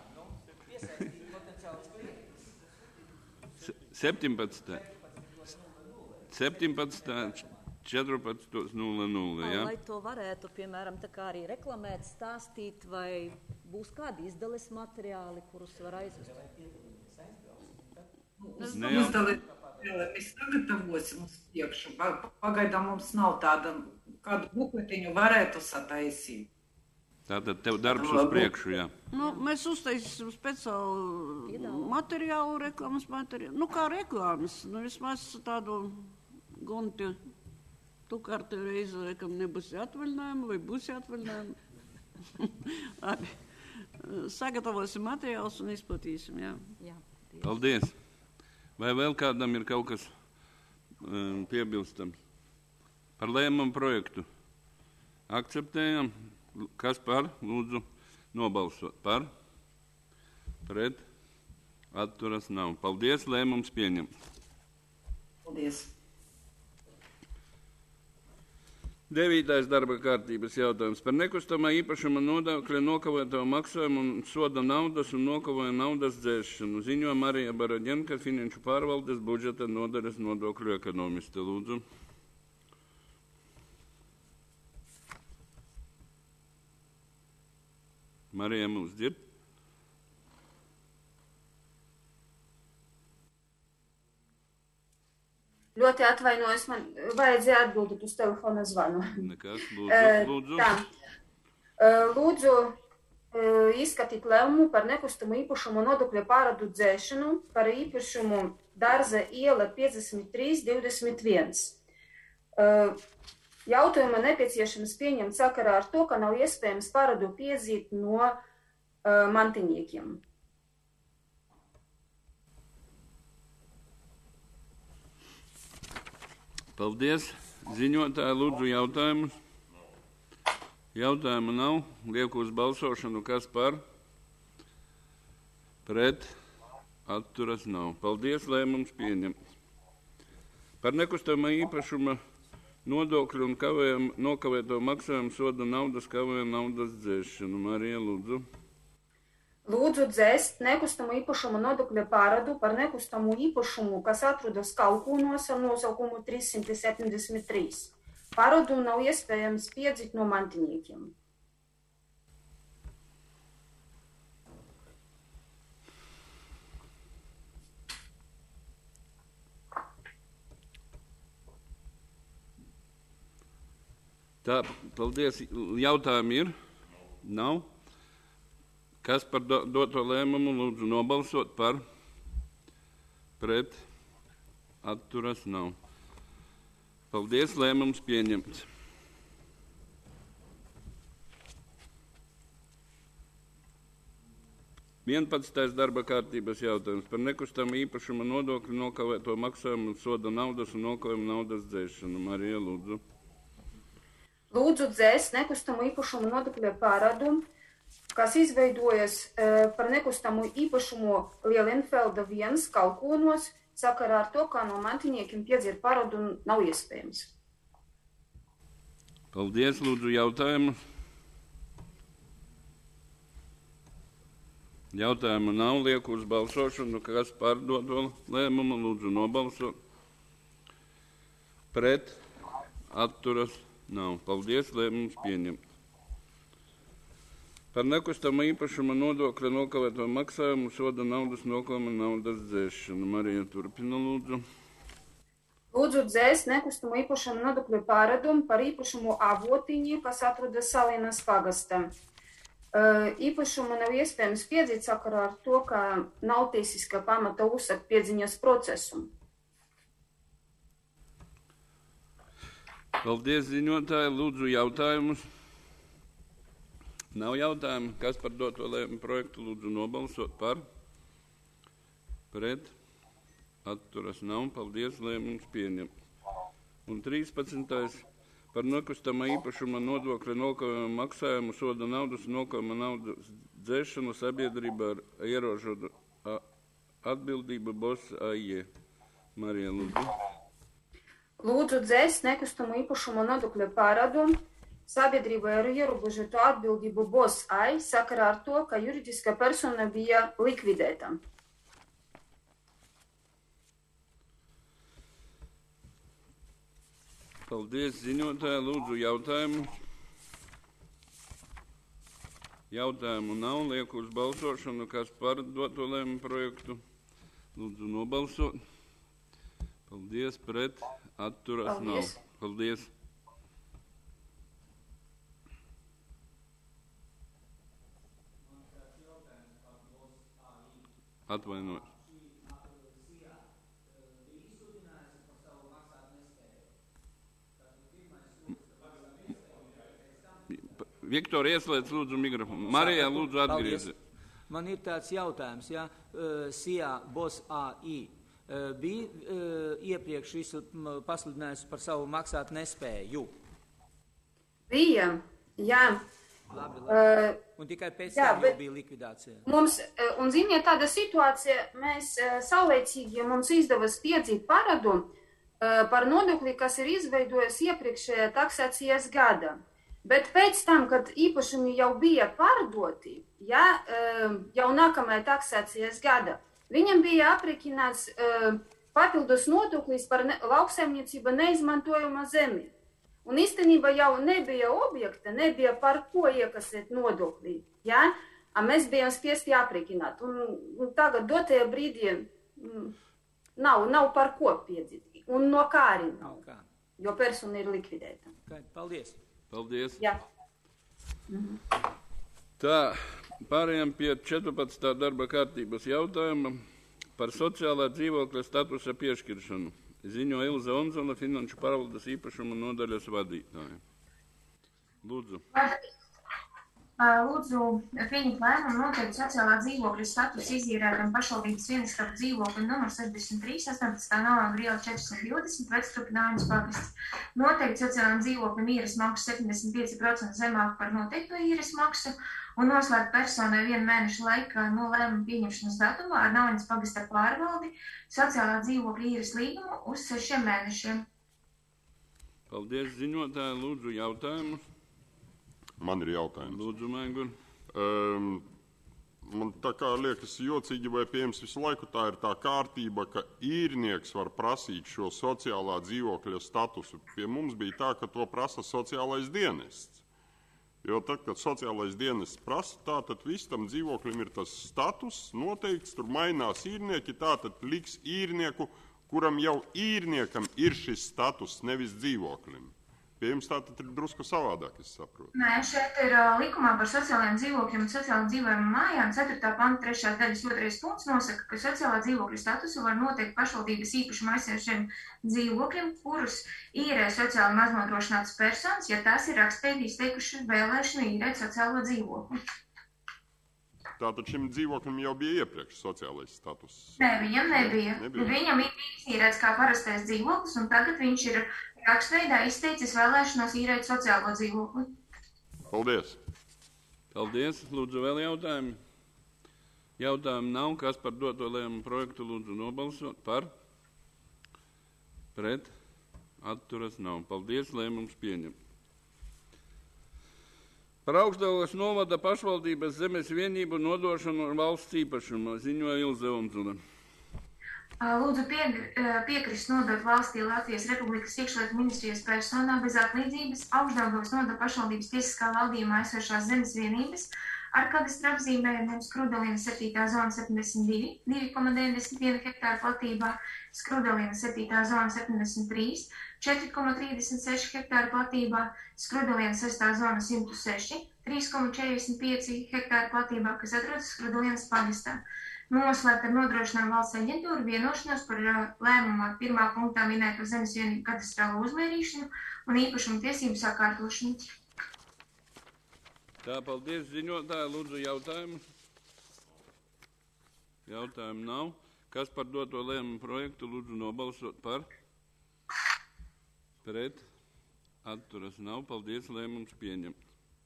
septiņpadsmitā septiņpadsmitā četrpadsmit nulle nulle, jā? Lai to varētu, piemēram, tā kā arī reklamēt, stāstīt, vai būs kādi izdales materiāli, kurus var aizvest? Izdali mēs sagatavosim uz priekšu. Pagaidām mums nav tāda, kādu bukletiņu varētu sataisīt. Tātad tev darbs uz priekšu, jā. Nu, mēs uztaisīsim speciālu materiālu, reklāmas materiālu. Nu, kā reklāmas, nu, vismaz tādu gunti Tu kārtējo reizi, laikam, nebūs atvaļinājumi vai būs atvaļinājumi. Labi. Sagatavosim materiālus un izplatīsim, jā. Jā. Paldies. Vai vēl kādam ir kaut kas um, piebilstams? Par lēmumu projektu. Akceptējam. Kas par? Lūdzu, nobalsot. Par? Pret? Atturas nav. Paldies, lēmums pieņemts. Paldies. Devītais darba kārtības jautājums par nekustamā īpašuma nodokļa nokavēto maksājumu un soda naudas un nokavēja naudas dzēšanu. Ziņo Marija Baraģenka, Finanšu pārvaldes budžeta nodaļas nodokļu ekonomiste. Lūdzu. Marija mūs dzird? Ļoti atvainojos, man vajadzēja atbildēt uz telefona zvanu. Nekas, lūdzu. lūdzu. Tā. Lūdzu izskatīt lēmumu par nekustamo īpašumu nodokļa pārādu dzēšanu par īpašumu Dārza iela piecdesmit trīs divdesmit viens. Jautājumu nepieciešams pieņemt sakarā ar to, ka nav iespējams pārādu piedzīt no mantiniekiem. Paldies. Ziņotāji, lūdzu jautājumus. Jautājumu nav. Lieku uz balsošanu. Kas par? Pret? Atturas nav. Paldies, lēmums pieņemts. Par nekustamā īpašuma nodokļu un kavējam, nokavēto maksājumu soda naudas kavējumu naudas dzēšanu. Marija, lūdzu. Lūdzu dzēst nekustamo īpašumu nodokļa pārādu par nekustamo īpašumu, kas atrodas Kalkūnos ar nosaukumu trīssimt septiņdesmit trīs. Pārādu nav iespējams piedzīt no mantiniekiem. Tā, paldies. Jautājumi ir? Nav? Kas par do, doto lēmumu lūdzu nobalsot par? Pret? Atturas nav. Paldies, lēmums pieņemts. vienpadsmitais darba kārtības jautājums par nekustamu īpašuma nodokļu nokavēto maksājumu un soda naudas un nokavējumu naudas dzēšanu. Marija, lūdzu. Lūdzu dzēst nekustamo īpašumu nodokļa pārādu, kas izveidojas e, par nekustamu īpašumu Lielenfelda viens Kalkūnos, sakarā ar to, kā no mantiniekiem piedzīt pārādu nav iespējams. Paldies, lūdzu jautājumu. Jautājumu nav, lieku uz balsošanu, kas par doto lēmumu lūdzu nobalsot. Pret, atturas nav. Paldies, lēmums pieņemt. Par nekustamo īpašuma nodokļa nokavēto maksājumu soda naudas nokavuma naudas dzēšanu. Marija, turpina, lūdzu. Lūdzu dzēst nekustamo īpašumu nodokļu pārādu par īpašumu Avotiņi, kas atrodas Salīnas pagastā. Uh, īpašumu nav iespējams piedzīt sakarā ar to, ka nav tiesiska pamata uzsākt piedziņas procesu. Paldies, ziņotāji. Lūdzu jautājumus. Nav jautājumu. Kas par doto lēmumu projektu lūdzu nobalsot par? Pret? Atturas nav. Paldies, lēmums pieņemts. Un trīspadsmitais par nekustamā īpašuma nodokļa nokavējumu maksājumu soda naudas un nokavuma naudas dzēšanu sabiedrība ar ierobežotu atbildību B O S A I E. Marija, lūdzu. Lūdzu dzēst nekustamo īpašumu nodokļa pārādu sabiedrībai ar ierobežotu atbildību B O S A I sakarā ar to, ka juridiska persona bija likvidēta. Paldies, ziņotāji. Lūdzu jautājumu. Jautājumu nav. Lieku uz balsošanu, kas par doto lēmumu projektu. Lūdzu nobalsot. Paldies, pret, atturas Paldies. nav. Paldies. Atvainojiet. Viktor, ieslēdz lūdzu mikrofonu. Marija, lūdzu atgriezies. Man ir tāds jautājums, ja S I A B O S A I bija iepriekš visu pasludinājusi par savu maksāt nespēju? Bija, jā. Labi, labi. Un tikai pēc jā, tam jau bija likvidācija. Mums, un ziniet, tāda situācija, mēs saulēcīgi, mums izdevas piedzīt paradu par nodokli, kas ir izveidojis iepriekšējā taksācijas gada. Bet pēc tam, kad īpašumi jau bija pārdoti, ja, jau nākamajā taksācijas gada, viņam bija aprēķināts papildus nodoklis par ne, lauksaimniecība neizmantojama zemi. Un īstenībā jau nebija objekta, nebija par ko iekasēt nodokli. Ja? Mēs bijām spiesti aprēķināt. Un, un tagad dotajā brīdī mm, nav, nav par ko piedzīt. Un no kā arī nav. Kā. Jo persona ir likvidēta. Okay, paldies. Paldies. Jā. Mhm. Tā, pārējām pie četrpadsmitā darba kārtības jautājuma par sociālā dzīvokļa statusa piešķiršanu. Ziņo Ilze Onzona, Finanšu pārvaldes īpašuma nodaļas vadītāja. Lūdzu. Lūdzu, pieņemt lēmumu noteikt sociālā dzīvokļa status izīrētam pašvaldības vienastabu dzīvokļa numur sešdesmit trīs, astoņpadsmitā novembra iela četrdesmit divdesmit, Vectrupinājumas pagasts. Noteikt sociālām dzīvokļam īres maksu septiņdesmit pieci procenti zemāk par noteikto īres maksu un noslēgt personai vienu mēnešu laikā no lēmuma pieņemšanas datumā ar Naujas pagasta pārvaldi sociālā dzīvokļa īres līgumu uz sešiem mēnešiem. Paldies, ziņotāji. Lūdzu, jautājumus. Man ir jautājums. Lūdzu, Maigur. Um, man tā kā liekas jocīgi vai pieejams visu laiku tā ir tā kārtība, ka īrnieks var prasīt šo sociālā dzīvokļa statusu. Pie mums bija tā, ka to prasa sociālais dienests. Jo tad, kad sociālais dienests prasa, tā tad visam dzīvokļiem ir tas status noteikts, tur mainās īrnieki, tā tad liks īrnieku, kuram jau īrniekam ir šis status, nevis dzīvokļiem. Pie jums tā tad ir drusku savādāk, es saprotu. Nē, šeit ir uh, likumā par sociālajiem dzīvokļiem un sociāli dzīvojumu mājām. ceturtā panta trešā daļas otrais punkts nosaka, ka sociālā dzīvokļa statusu var noteikt pašvaldības īpašuma aizsējušiem dzīvokļiem, kurus īrē sociāli maznodrošinātas personas, ja tās ir rakstveidi izteikuši vēlēšanu īrēt sociālo dzīvokli. Tātad šim dzīvoklim jau bija iepriekš sociālais status? Nē, viņam nebija. nebija. Viņam ir īrēts kā parastais dzīvoklis, un tagad viņš ir rakstveidā izteicis vēlēšanos īrēt sociālo dzīvokli. Paldies. Paldies. Lūdzu, vēl jautājumi? Jautājumi nav. Kas par doto lēmumu projektu lūdzu nobalsot? Par? Pret? Atturas nav. Paldies. Lēmums pieņemt. Par Augšdaugavas novada pašvaldības zemes vienību nodošanu valsts īpašumā ziņoja Ilze Onzula. Lūdzu pie, piekrist nodot valstī Latvijas Republikas iekšlietu ministrijas personā bez atlīdzības Augšdaugavas novada pašvaldības tiesiskā valdījumā esošās zemes vienības ar kadastra apzīmējumiem Skrudelīna septītā zona septiņdesmit divi, divi komats deviņdesmit viens hektāru platībā, Skrudelīna septītā zona septiņdesmit trīs, četri komats trīsdesmit seši hektāru platībā, Skrudelīna sestā zona simt seši, trīs komats četrdesmit pieci hektāru platībā, kas atrodas Skrudelīnas pagastā. Noslēgt ar nodrošinājumu valsts aģentūru vienošanos par lēmumā pirmā punktā minēto zemes vienību kadastrālo uzmērīšanu un īpašumu tiesību sakārtošanu. Tā, paldies, ziņotāji. Lūdzu, jautājumus. Jautājumu nav. Kas par doto lēmumu projektu lūdzu nobalsot par? Pret? Atturas nav. Paldies, lēmums pieņemt.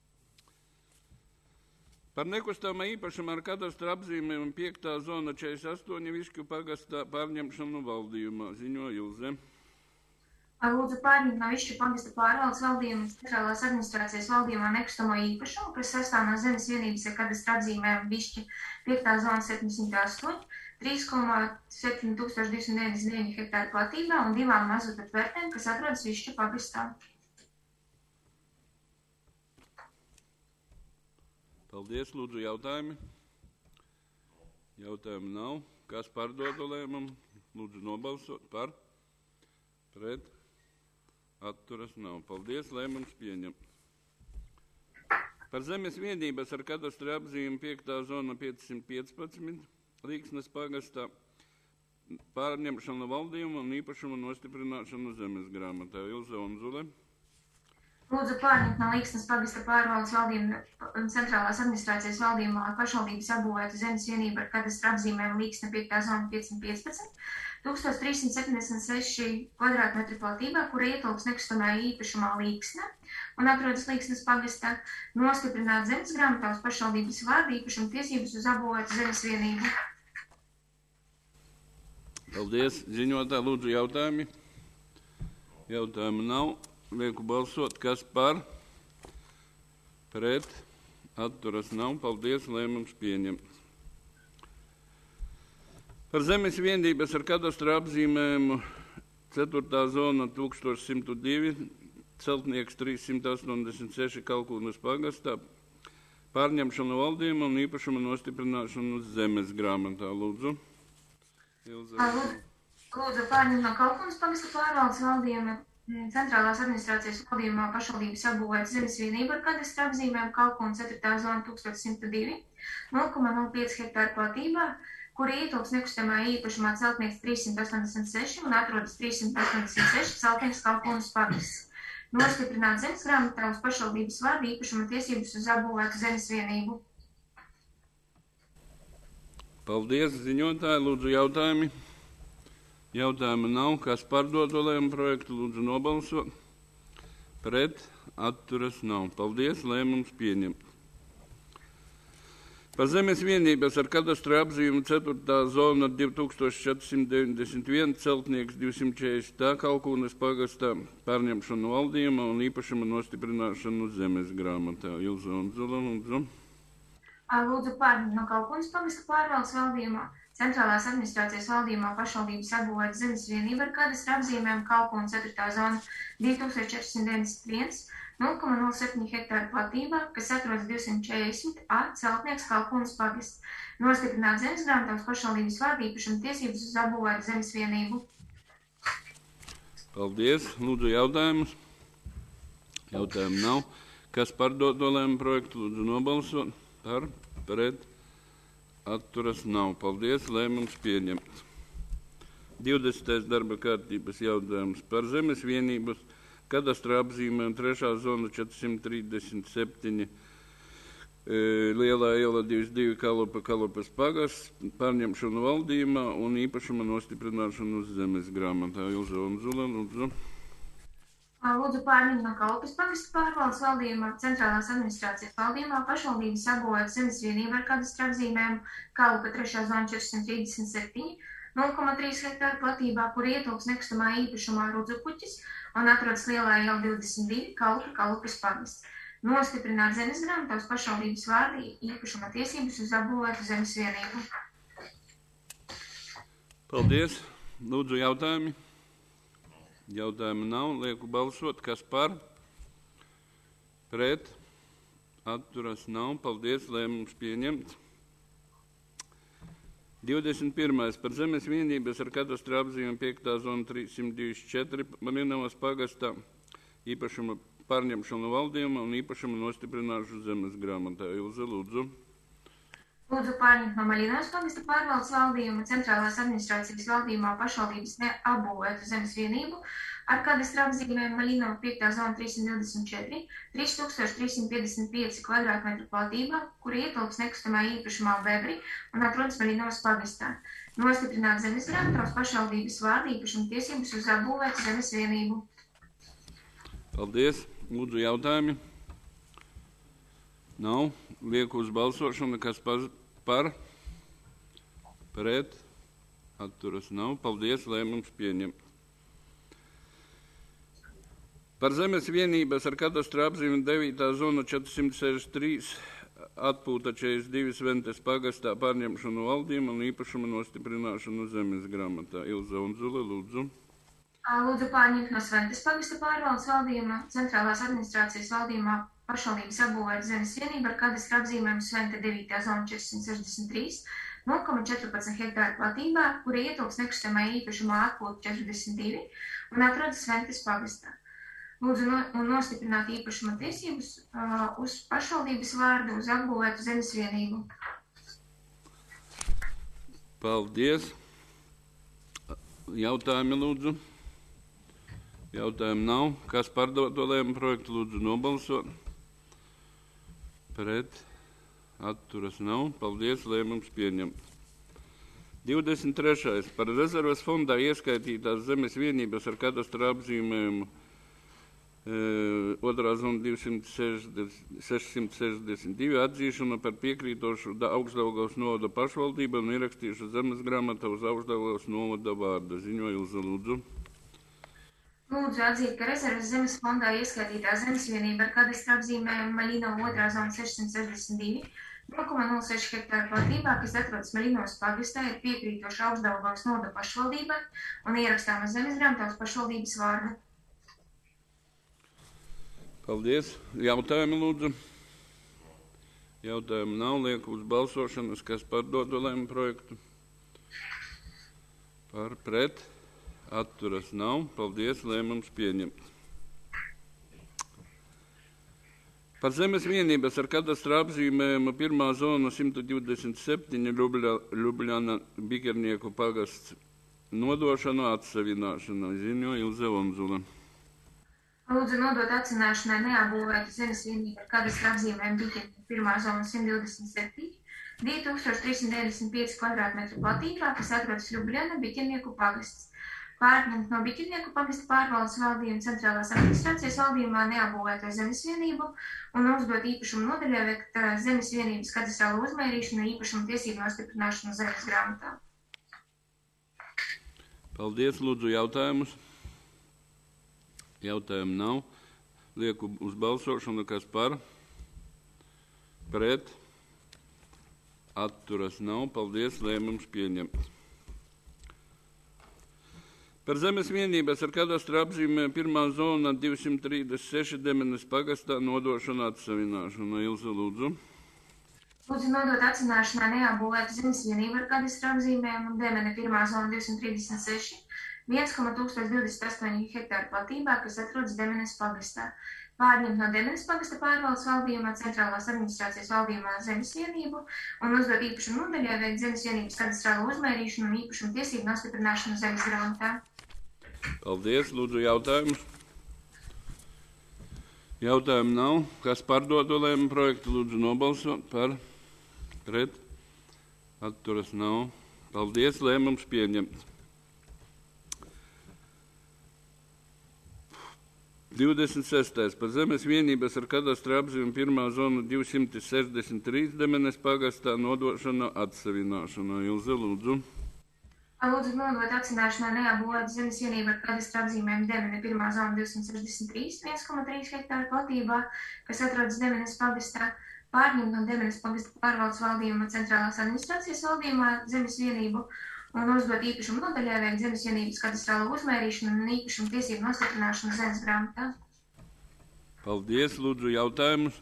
Par nekustamā īpašuma ar kadastra apzīmējumu piektā zona četrdesmit astoņi Višķu pagastā pārņemšanu valdījumā ziņo Ilze. Lūdzu pārņemt no Višķu pagasta pārvaldes valdījuma centrālās administrācijas valdījumā nekustamo īpašumu, kas sastāv no zemes vienības ar kadastra apzīmējumu Višķi piektā zona septiņsimt astoņi, trīs komats septiņi tūkstoši divsimt deviņdesmit deviņi hektāru platībā un divām mazota tvertnēm, kas atrodas Višķu pagastā. Paldies, lūdzu, jautājumi. Jautājumi nav. Kas par doto lēmumu? Lūdzu, nobalsot par. Pret. Atturas nav. Paldies, lēmums pieņemt. Par zemes vienības ar kadastra apzīmi piektā zona piecsimt piecpadsmit Līksnes pagastā pārņemšanu valdījumu un īpašumu nostiprināšanu zemes grāmatā. Ilze Onzule. Lūdzu pārņemt no Līksnes pagasta pārvaldes valdījuma un centrālās administrācijas valdījumā pašvaldības apbūvētu zemes vienību ar kadastra apzīmēm Līksne piektā zona piecsimt piecpadsmit, tūkstoš trīs simti septiņdesmit seši kvadrātmetri platībā, kura ietilps nekustamajā īpašumā Līksne un atrodas Līksnes pagastā, nostiprināt zemes grāmatā uz pašvaldības vārdu īpašuma tiesības uz apbūvētu zemes vienību. Paldies. Ziņotā lūdzu jautājumi. Jautājumu nav. Lieku balsot, kas par, pret, atturas nav. Paldies, lēmums pieņemts. Par zemes vienības ar kadastra apzīmējumu ceturtā zona tūkstoš simts divi, celtnieks trīs simti astoņdesmit seši Kalkūnas pagastā, pārņemšanu valdījuma un īpašuma nostiprināšanu zemes grāmatā. Lūdzu. Ilza. Lūdzu pārņemt no Kalkūnas pagasta pārvaldes valdījuma centrālās administrācijas valdījumā pašvaldības apbūvēt zemes vienību ar kadastra apzīmēm Kalkūnas ceturtā zona tūkstoš simts divi, nulle komats nulle pieci hektāru platībā, kura ietilps nekustamā īpašumā celtnieks trīs simti astoņdesmit seši un atrodas trīs simti astoņdesmit seši celtnieks Kalkūnas pagasts. Nostiprināt zemes grāmatā uz pašvaldības vārdu īpašuma tiesības uz apbūvētu zemes vienību. Paldies, ziņotāji. Lūdzu jautājumi. Jautājumu nav. Kas par doto lēmumu projektu? Lūdzu nobalsot. Pret, atturas nav. Paldies, lēmums pieņemts. Par zemes vienības ar kadastra apzīmējumu ceturtā zona divi tūkstoši četri simti deviņdesmit viens, celtnieks divsimt četrdesmit Kalkūnas pagastā, pārņemšanu valdījuma un īpašuma nostiprināšanu zemes grāmatā. Ilza un Zula, lūdzu. Lūdzu pārņemt no Kalkūnas pagasta pārvaldes valdījumā, centrālās administrācijas valdījumā pašvaldības apbūvēt zemes vienību ar kadastra apzīmējumu Kalkūnas ceturtā zona divi tūkstoši četri simti deviņdesmit viens, nulle komats nulle septiņi hektāru platībā, kas atrodas divsimt četrdesmit A celtnieks Kalkūnas pagasts. Nostiprināt zemes grāmatā uz pašvaldības vārdu īpašuma tiesības uz apbūvētu zemes vienību. Paldies. Lūdzu jautājumus. Jautājumu nav. Kas par doto lēmumu projektu? Lūdzu nobalsot. Par, pret, atturas nav. Paldies. Lēmums pieņemts. divdesmitais darba kārtības jautājums par zemes vienības kadastra apzīmē un trešā zona četri simti trīsdesmit septiņi, e, Lielā iela divdesmit divi Kalupa Kalupas pagasts, pārņemšanu valdījumā un īpašuma nostiprināšanu uz zemes grāmatā. Ilza un Zula, lūdzu. Lūdzu pārņemt no Kalupas pagasta pārvaldes valdījumā, centrālās administrācijas valdījumā pašvaldības apbūvēt zemes vienību ar kadastra apzīmējumu Kalupa trešā zona četri simti trīsdesmit septiņi, nulle komats trīs hektāru platībā, kur ietilps nekustamā īpašumā Rudzupuķis un atrodas Lielā iela divdesmit divi Kalupa Kalupas pagasts. Nostiprināt zemes grāmatā uz pašvaldības vārdu īpašuma tiesības uz apbūvētu zemes vienību. Paldies. Lūdzu jautājumi. Jautājumu nav. Lieku balsot. Kas par? Pret. Atturas nav. Paldies. Lēmums pieņemts. divdesmit pirmais par zemes vienības ar kadastra apzīmējumu piektā zona trīs simti divdesmit četri Marinavas pagastā, īpašuma pārņemšanu valdījuma un īpašuma nostiprināšanu zemes grāmatā. Ilza, lūdzu. Lūdzu pārņemt no Marinavas pagasta pārvaldes valdījuma, centrālās administrācijas valdījumā pašvaldības neapbūvētu zemes vienību ar kadastra apzīmējumu Marinava piektā zona trīs simti divdesmit četri, trīs tūkstoši trīs simti piecdesmit pieci kvadrātmetru platībā, kura ietilps nekustamā īpašumā Bebri un atrodas Marinavas pagastā. Nostiprināt zemes grāmatā uz pašvaldības vārdu īpašuma tiesības uz apbūvētu zemes vienību. Paldies. Lūdzu jautājumi. Nav. Lieku uz balsošanu. Kas par? Pret. Atturas nav. Paldies. Lēmums pieņemt. Par zemes vienības ar kadastra apzīmējumu devītā zona četri simti sešdesmit trīs atpūta četrdesmit divi Sventes pagastā pārņemšanu valdījuma un īpašuma nostiprināšanu zemes grāmatā. Ilza un Zula, lūdzu. Lūdzu pārņemt no Sventes pagasta pārvaldes valdījuma, centrālās administrācijas valdījumā pašvaldības apbūvēt zemes vienību ar kadastra apzīmējumu Svente devītā zona četri simti sešdesmit trīs, nulle komats četrpadsmit hektāru platībā, kura ietilps nekustamā īpašumā atpūta četrdesmit divi un atrodas Sventes pagastā. Lūdzu no, un nostiprināt īpašuma tiesības uh, uz pašvaldības vārdu uz apbūvētu zemes vienību. Paldies. Jautājumi lūdzu. Jautājumu nav. Kas par doto lēmumu projektu lūdzu nobalsot? Pret. Atturas nav. Paldies, lēmums pieņemts. divdesmit trešais Par rezerves fondā ieskaitītās zemes vienības ar kadastra apzīmējumu e, otrā zona divsimt sešdesmit divi atzīšanu par piekrītošu Augstdaugavas novada pašvaldību un ierakstīšu zemes grāmatā uz Augstdaugavas novada vārda. Ziņoju uz lūdzu. Lūdzu atzīt, ka rezerves zemes fondā ieskaitītā zemes vienība ar kadastra apzīmējumu Maļinova otrā zona sešsimt sešdesmit divi nulle komats nulle seši hektāru platībā, kas atrodas Maļinovas pagastā, ir piekrītoša Augstdaugavas novada pašvaldībai un ierakstāma zemes grāmatā uz pašvaldības vārda. Paldies. Jautājumi lūdzu. Jautājumu nav. Lieku uz balsošanas, kas par doto lēmumu projektu. Par pret. Atturas nav. Paldies. Lēmums pieņemts. Par zemes vienības ar kadastra apzīmējumu pirmā zona simt divdesmit septiņi Ļubļana Bikernieku pagasts nodošanu atsavināšanu. Ziņoja Ilze Onzula. Lūdzu nodot atsavināšanai neapbūvētu zemes vienību ar kadastra apzīmējumu Bikernieku pirmā zona simt divdesmit septiņi divi tūkstoši trīs simti deviņdesmit pieci kvadrātmetru platībā, kas atrodas Ļubļana Bikernieku pagasts. Pārņemt no Bikernieku pagasta pārvaldes valdījuma centrālās administrācijas valdījumā neapbūvēto zemes vienību un uzdot īpašumu nodaļai veikt zemes vienības kadastrālu uzmērīšanu īpašumu tiesību nostiprināšanu zemes grāmatā. Paldies, lūdzu jautājumus. Jautājumu nav. Lieku uz balsošanu, kas par? Pret. Atturas nav. Paldies, lēmums pieņemts. Par zemes vienības ar kadastra apzīmējumu pirmā zona divsimt trīsdesmit seši Demenes pagastā nodošanu atsavināšanu. Ilze lūdzu. Lūdzu nodot atsavināšanai neapbūvētu zemes vienību ar kadastra apzīmējumu Demene pirmā zona divsimt trīsdesmit seši viens komats tūkstoš divdesmit astoņi hektāru platībā, kas atrodas Demenes pagastā. Pārņemt no Demenes pagasta pārvaldes valdījumā centrālās administrācijas valdījumā zemes vienību un uzdot īpašumu nodaļai veikt zemes vienības kadastrālu uzmērīšanu un īpašumu tiesību nostiprināšanu zemes grāmatā. Paldies, lūdzu jautājumus. Jautājumu nav. Kas par doto lēmumu projektu lūdzu nobalsot? Par? Pret? Atturas nav. Paldies, lēmums pieņemts. divdesmit sestais Par zemes vienības ar kadastra apzīmējumu pirmā zona divsimt sešdesmit trīs Demenes pagastā nodošanu atsavināšanu. Ilze lūdzu. Lūdzu nodot atsavināšanai neapbūvētu zemes vienību ar kadastra apzīmējumu Demene pirmā zona divsimt sešdesmit trīs viens komats trīs hektāru platībā, kas atrodas Demenes pagastā, pārņemt no Demenes pagasta pārvaldes valdījuma centrālās administrācijas valdījumā zemes vienību un uzdot īpašumu nodaļai veikt zemes vienības kadastrālu uzmērīšanu un īpašumu tiesību nostiprināšanu zemes grāmatā. Paldies, lūdzu jautājumus.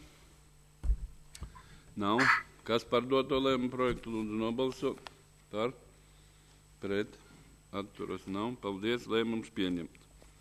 Nav. Kas par doto lēmumu projektu lūdzu nobalsot? Par? Pret. Atturas nav. Paldies, lēmums pieņemts.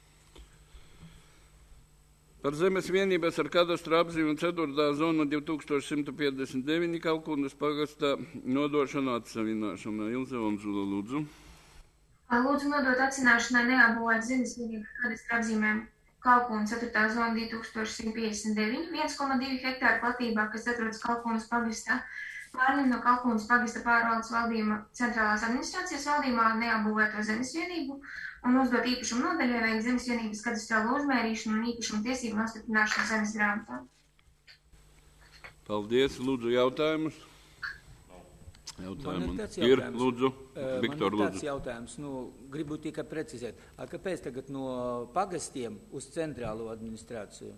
Par zemes vienības ar kadastra apzīmējumu ceturtā zona divi tūkstoši simt piecdesmit deviņi Kalkunas pagastā nodošanu atsavināšanu. Ilze Onzula lūdzu. Lūdzu nodot atsavināšanai neapbūvētu zemes vienību ar kadastra apzīmējumu Kalkunas ceturtā zona divi tūkstoši simt piecdesmit deviņi viens komats divi hektāru platībā, kas atrodas Kalkunas pagastā. Pārņemt no Kalkunas pagasta pārvaldes valdījuma centrālās administrācijas valdījumā neapbūvēto zemes vienību un uzdot īpašumu nodaļai veikt zemes vienības kadastrālu uzmērīšanu un īpašumu tiesību nostiprināšanu zemes grāmatā. Paldies, lūdzu jautājumus. Jautājumu ir, lūdzu, Viktor, lūdzu. Man ir tāds jautājums, nu, gribu tikai precizēt. A, kāpēc tagad no pagastiem uz centrālo administrāciju?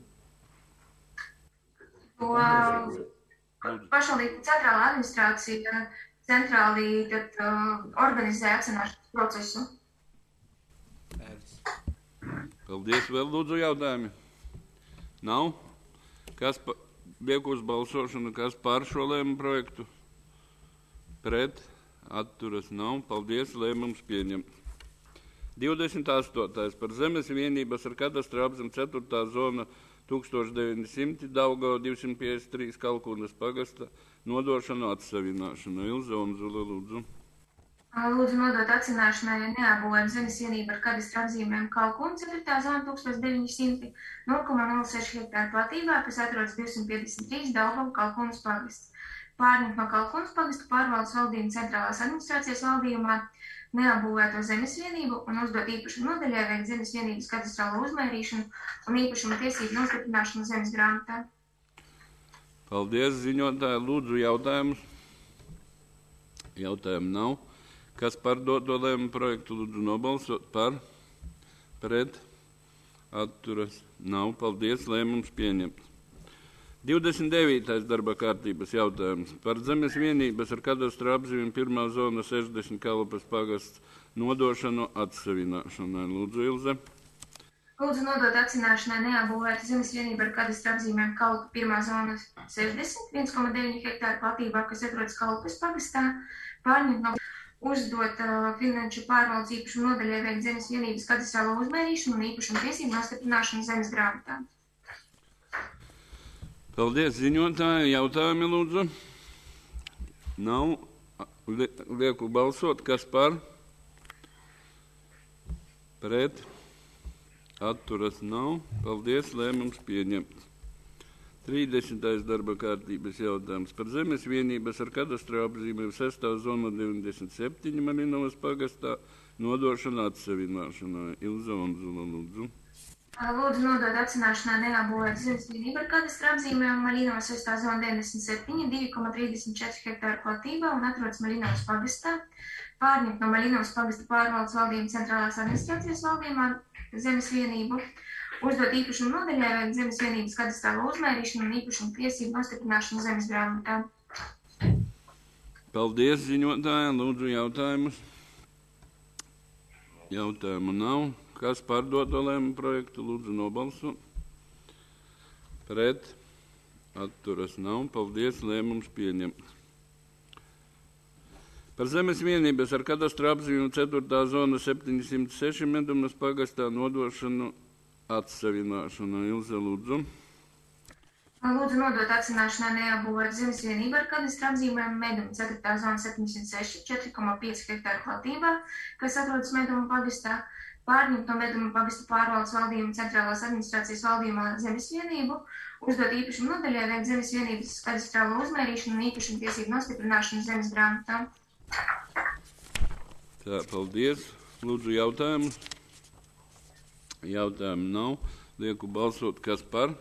Wow. Pašvaldība centrālā administrācija centrāli tad, uh, organizē atsavināšanas procesu. Paldies, vēl lūdzu jautājumi. Nav? Kas pa, liek uz balsošanu, kas par šo lēmumu projektu? Pret? Atturas nav. Paldies, lēmums pieņemts. divdesmit astotais Par zemes vienības ar kadastra apzīmējumu ceturtā zona tūkstoš deviņi simti Daugava divsimt piecdesmit trīs Kalkunas pagasta nodošanu atsavināšanu. Ilze Onzula lūdzu. Lūdzu nodot atzināšanai neapbūvēta zemes vienība ar kadastra apzīmēm Kalkuna ceturtā zona tūkstoš deviņi simti nulle komats nulle seši hektāru platībā, kas atrodas divsimt piecdesmit trīs Daugava Kalkunas pagasts. Pārņemt no Kalkunas pagasta pārvaldes valdījuma centrālās administrācijas valdījumā neapbūvēto zemes vienību un uzdot īpašumu nodaļai veikt zemes vienības kadastrālo uzmērīšanu un īpašuma tiesību nostiprināšanu zemes grāmatā. Paldies, ziņotāji. Lūdzu jautājumus. Jautājumu nav. Kas par doto lēmumu projektu lūdzu nobalsot par, pret, atturas, nav. Paldies, lēmums pieņemts. divdesmit devītais darba kārtības jautājums par zemes vienības ar kadastra apzīmi pirmā zona sešdesmit Kalpas pagasts nodošanu atsavināšanai. Lūdzu, Ilze. Lūdzu nodot atzināšanai neapbūvēta zemes vienība ar kadastra apzīmēm Kalpa pirmā zona sešdesmit viens komats deviņi hektāru platībā, kas atrodas Kalpas pagastā, pārņemt no uzdot uh, finanšu pārvaldes īpašumu nodaļai veikt zemes vienības kadastrālo uzmērīšanu un īpašumu tiesību nostiprināšanu zemes grāmatā. Paldies, ziņotāji. Jautājumi, lūdzu. Nav. Lieku balsot. Kas par? Pret. Atturas nav. Paldies, lēmums pieņemts. trīsdesmitais darba kārtības jautājums par zemes vienības ar kadastra apzīmēm sestā zona deviņdesmit septiņi Malinovas pagastā nodošana atsavināšanai. Ilza Onzula, lūdzu. Lūdzu nodot atzināšanai neapbūvēta zemes vienība ar kadastra apzīmēm Malinovas sestā zona deviņdesmit septiņi divi komats trīsdesmit četri hektāru platībā un atrodas Malinovas pagastā. Pārņemt no Malinovas pagasta pārvaldes valdījuma centrālās administrācijas valdījumā zemes vienību. Uzdot īpašumu nodaļai veikt zemes vienības kadastrālo uzmērīšanu un īpašumu tiesību nostiprināšanu zemes grāmatā. Paldies, ziņotāji. Lūdzu jautājumus. Jautājumu nav. Kas par doto lēmumu projektu lūdzu nobalsot? Pret. Atturas nav. Paldies, lēmums pieņemts. Par zemes vienības ar kadastra apzīmi ceturtā zona septiņsimt seši Medumas pagastā nodošanu atsavināšanu. Ilze, lūdzu. Lūdzu nodot atzināšanai neapbūvēta zemes vienība ar kadastra apzīmēm Meduma ceturtā zona septiņsimt seši četri komats pieci hektāru platībā, kas atrodas Meduma pagastā, pārņemt no Meduma pagasta pārvaldes valdījuma centrālās administrācijas valdījumā zemes vienību, uzdot īpašumu nodaļai veikt zemes vienības kadastrālo uzmērīšanu un īpašumu tiesību nostiprināšanu zemes grāmatā. Tā, paldies. Lūdzu jautājumus. Jautājumu nav. Lieku balsot, kas par?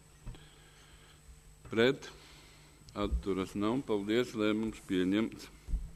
Pret. Atturas nav. Paldies, lēmums pieņemts.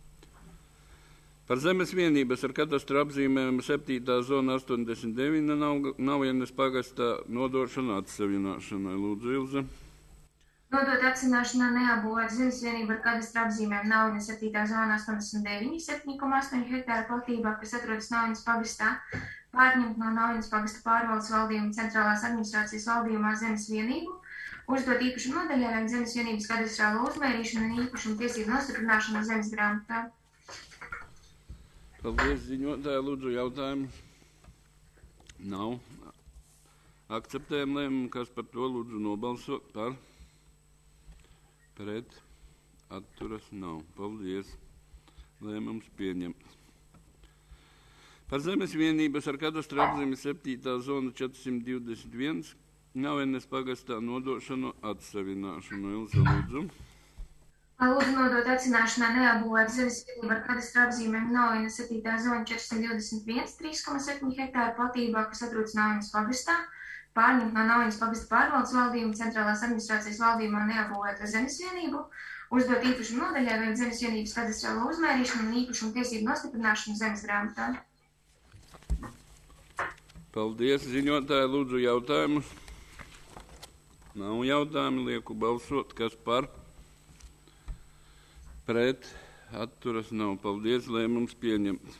Par zemes vienības ar kadastra apzīmēm septītā zona astoņdesmit deviņi Naujienes pagastā nodošana atsavināšanai. Lūdzu, Ilze. Nodot atzināšanai neapbūvēta zemes vienība ar kadastra apzīmēm Naujienes septītā zona astoņdesmit deviņi septiņi komats astoņi hektāru platībā, kas atrodas Naujienes pagastā, pārņemt no Naujienes pagasta pārvaldes valdījuma centrālās administrācijas valdījumā zemes vienību, uzdot īpašumu nodaļai veikt zemes vienības kadastrālo uzmērīšanu un īpašumu tiesību nostiprināšanu zemes grāmatā. Paldies, ziņotāji. Lūdzu jautājumus. Nav. Akceptējam lēmumu, kas par to lūdzu nobalsot par. Pret. Atturas nav. Paldies. Lēmums pieņemts. Par zemes vienības ar kadastra apzīmi septītā zona četrsimt divdesmit viens Naujienes pagastā nodošanu atsavināšanu. Ilze, lūdzu. Lūdzu nodot atzināšanai neapbūvēta zemes vienība ar kadastra apzīmēm Naujienes septītā zona četrsimt divdesmit viens trīs komats septiņi hektāru platībā, kas atrodas Naujienes pagastā, pārņemt no Naujienes pagasta pārvaldes valdījuma centrālās administrācijas valdījumā neapbūvēta zemes vienību, uzdot īpašumu nodaļai veikt zemes vienības kadastrālo uzmērīšanu un īpašumu tiesību nostiprināšanu zemes grāmatā. Paldies, ziņotāji. Lūdzu jautājumus. Nav jautājumu. Lieku balsot, kas par. Pret. Atturas nav. Paldies, lēmums pieņemts.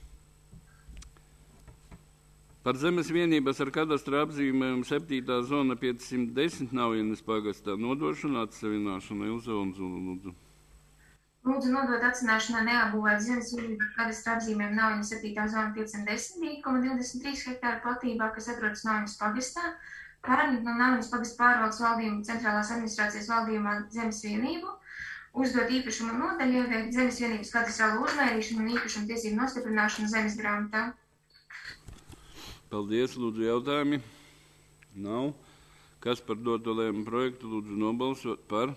Par zemes vienības ar kadastra apzīmēm septītā zona piecsimt desmit Naujienes pagastā nodošana atsavināšana. Ilze Onzula, lūdzu. Lūdzu nodot atzināšanai neapbūvēta zemes vienība ar kadastra apzīmēm Naujienes septītā zona piecsimt desmit divi komats divdesmit trīs hektāru platībā, kas atrodas Naujienes pagastā, pārņemt no Naujienes pagasta pārvaldes valdījuma centrālās administrācijas valdījumā zemes vienību, uzdot īpašuma nodaļai veikt zemes vienības katastrālu uzmērīšanu un īpašuma tiesību nostiprināšanu zemes grāmatā. Paldies, lūdzu, jautājumi. Nav. Kas par doto lēmumu projektu lūdzu nobalsot par?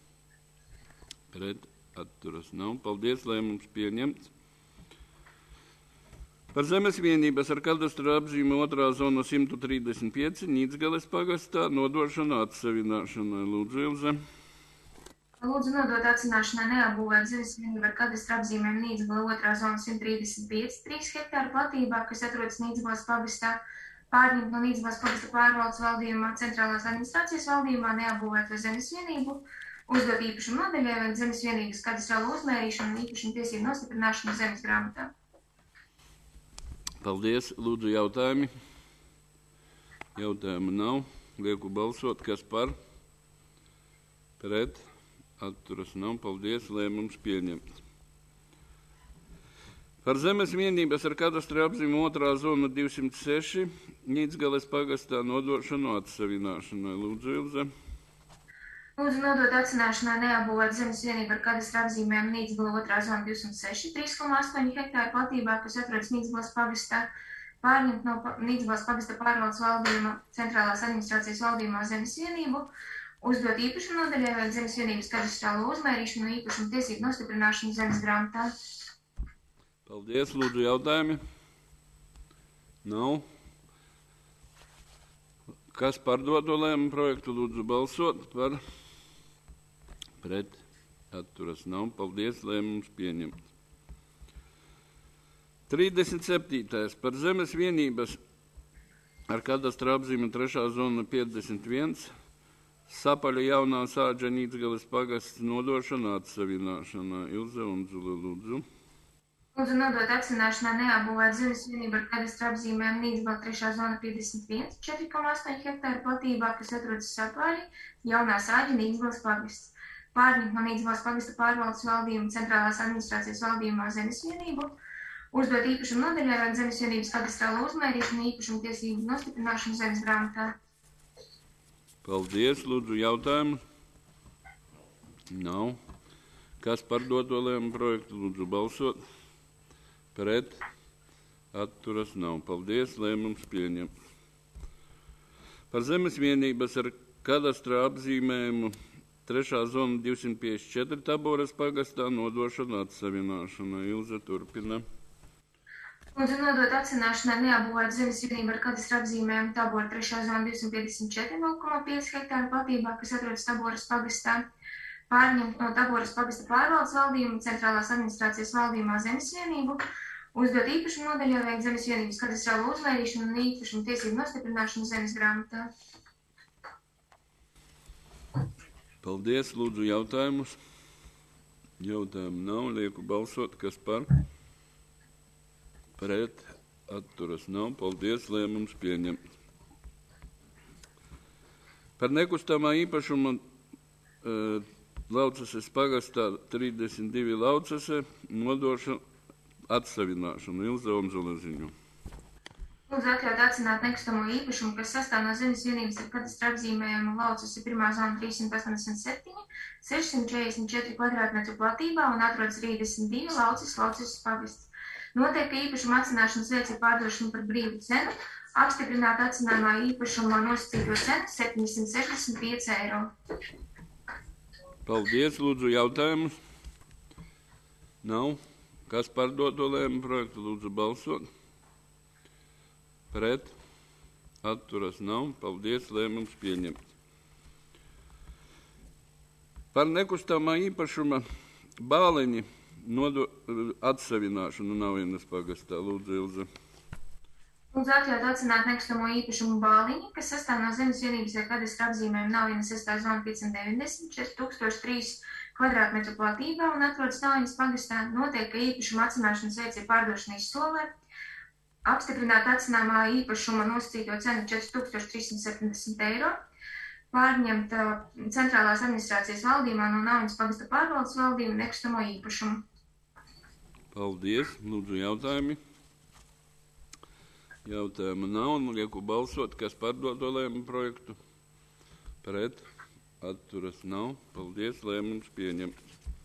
Pret atturas nav. Paldies, lēmums pieņemts. Par zemes vienības ar kadastru apzīmi otrā zona simt trīsdesmit pieci Nīdzgales pagastā nodošana atsavināšanai. Lūdzu, Ilze. Lūdzu nodot atsavināšanai neapbūvēt zemes vienību ar kadastru apzīmēm Nīdzgala otrā zona simt trīsdesmit pieci trīs hektāru platībā, kas atrodas Nīdzgalas pagastā, pārņemt no Nīdzgalas pagasta pārvaldes valdījumā, centrālās administrācijas valdījumā neapbūvēt zemes vienību, uzdot īpašumu nodaļai veikt zemes vienības katastrālu uzmērīšanu un īpašumu tiesību nostiprināšanu zemes grāmatā. Paldies. Lūdzu, jautājumi. Jautājumu nav. Lieku balsot. Kas par? Pret. Atturas nav. Paldies. Lēmums pieņemts. Par zemes vienības ar kadastru apzīmi otrā zona divsimt seši Nīdzgales pagastā nodošanu atsavināšanai. Lūdzu, Ilze. Lūdzu nodot atsavināšanai neapbūvēt zemes vienību ar kadastru apzīmēm Nīdzgala otrā zona divsimt seši trīs komā astoņi hektāru platībā, kas atrodas Nīdzgalas pagastā, pārņemt no Nīdzgalas pagasta pārvaldes valdījuma, centrālās administrācijas valdījumā zemes vienību, uzdot īpašumu nodaļai veikt zemes vienības katastrālu uzmērīšanu un īpašumu tiesību nostiprināšanu zemes grāmatā. Paldies. Lūdzu, jautājumi. Nav. Kas par doto lēmumu projektu lūdzu balsot par? Pret. Atturas nav. Paldies. Lēmums pieņemts. trīsdesmit septītais Par zemes vienības ar kadastru apzīmi trešā zona piecdesmit viens Sapaļa jaunā sāģa Nīdzgales pagasts nodošana atsavināšanā. Ilze un Zula, lūdzu. Lūdzu nodot atsavināšanai neapbūvēt zemes vienību ar kadastru apzīmēm Nīdzgala trešā zona piecdesmit viens četri komā astoņi hektāru platībā, kas atrodas Sapaļa jaunā sāģa Nīdzgales pagasts. Pārņemt no Nīdzgales pagasta pārvaldes valdījuma, centrālās administrācijas valdījumā zemes vienību, uzdot īpašumu nodaļai veikt zemes vienības katastrālu uzmērīšanu un īpašumu tiesību nostiprināšanu zemes grāmatā. Paldies. Lūdzu, jautājumu. Nav. Kas par doto lēmumu projektu lūdzu balsot? Pret. Atturas nav. Paldies. Lēmums pieņemts. Par zemes vienības ar kadastra apzīmējumu trešā zona divsimt piecdesmit četri Taboras pagastā nodošana atsavināšana. Ilze turpina. Lūdzu nodot atsavināšanai neapbūvēt zemes vienību ar kadastru apzīmējumu Tabora trešā zona divsimt piecdesmit četri nulle komā pieci hektāru platībā, kas atrodas Taboras pagastā, pārņemt no Taboras pagasta pārvaldes valdījuma, centrālās administrācijas valdījumā zemes vienību, uzdot īpašumu nodaļai veikt zemes vienības katastrālu uzmērīšanu un īpašumu tiesību nostiprināšanu zemes grāmatā. Paldies. Lūdzu, jautājumus. Jautājumu nav. Lieku balsot. Kas par? Pret. Atturas nav. Paldies. Lēmums pieņemts. Par nekustamā īpašuma uh, Laucases pagastā trīsdesmit divi Laucase nodošana atsavināšanu. Ilze un Zulaziņu. Lūdzu atļaut atsavināt nekustamo īpašumu, kas sastāv no zemes vienības ar kadastru apzīmējumu Laucase pirmā zona trīssimt astoņdesmit septiņi, sešsimt četrdesmit četri kvadrātmetru platībā un atrodas trīsdesmit divi Laucas Laucases pagasts. Notiek, ka īpašuma atsavināšanas veids ir pārdošana par brīvu cenu, apstiprināt atsavinājumā īpašumā nosacīto cenu septiņsimt sešdesmit pieci eiro. Paldies. Lūdzu, jautājumus. Nav. Kas par doto lēmumu projektu lūdzu balsot? Pret. Atturas nav. Paldies. Lēmums pieņemts. Par nekustamā īpašuma Bāliņi nodo atsavināšanu Navienas pagastā. Lūdzu, Ilze. Lūdzu atļaut atsavināt nekustamo īpašumu Bāliņi, kas sastāv no zemes vienības ar kadastru apzīmējumu Navienas sestā zona piecsimt deviņdesmit četri tūkstoši trīs kvadrātmetru platībā un atrodas Navienas pagastā. Notiek, ka īpašuma atsavināšanas veids ir pārdošana izsolē. Apstiprināt atsavinājumā īpašuma nosacīto cenu četri tūkstoši trīssimt septiņdesmit eiro. Pārņemt uh, centrālās administrācijas valdījumā no Navienas pagasta pārvaldes valdījuma nekustamo īpašumu. Paldies. Lūdzu, jautājumi. Jautājumu nav un lieku balsot, kas par doto lēmumu projektu. Pret. Atturas nav. Paldies. Lēmums pieņemts.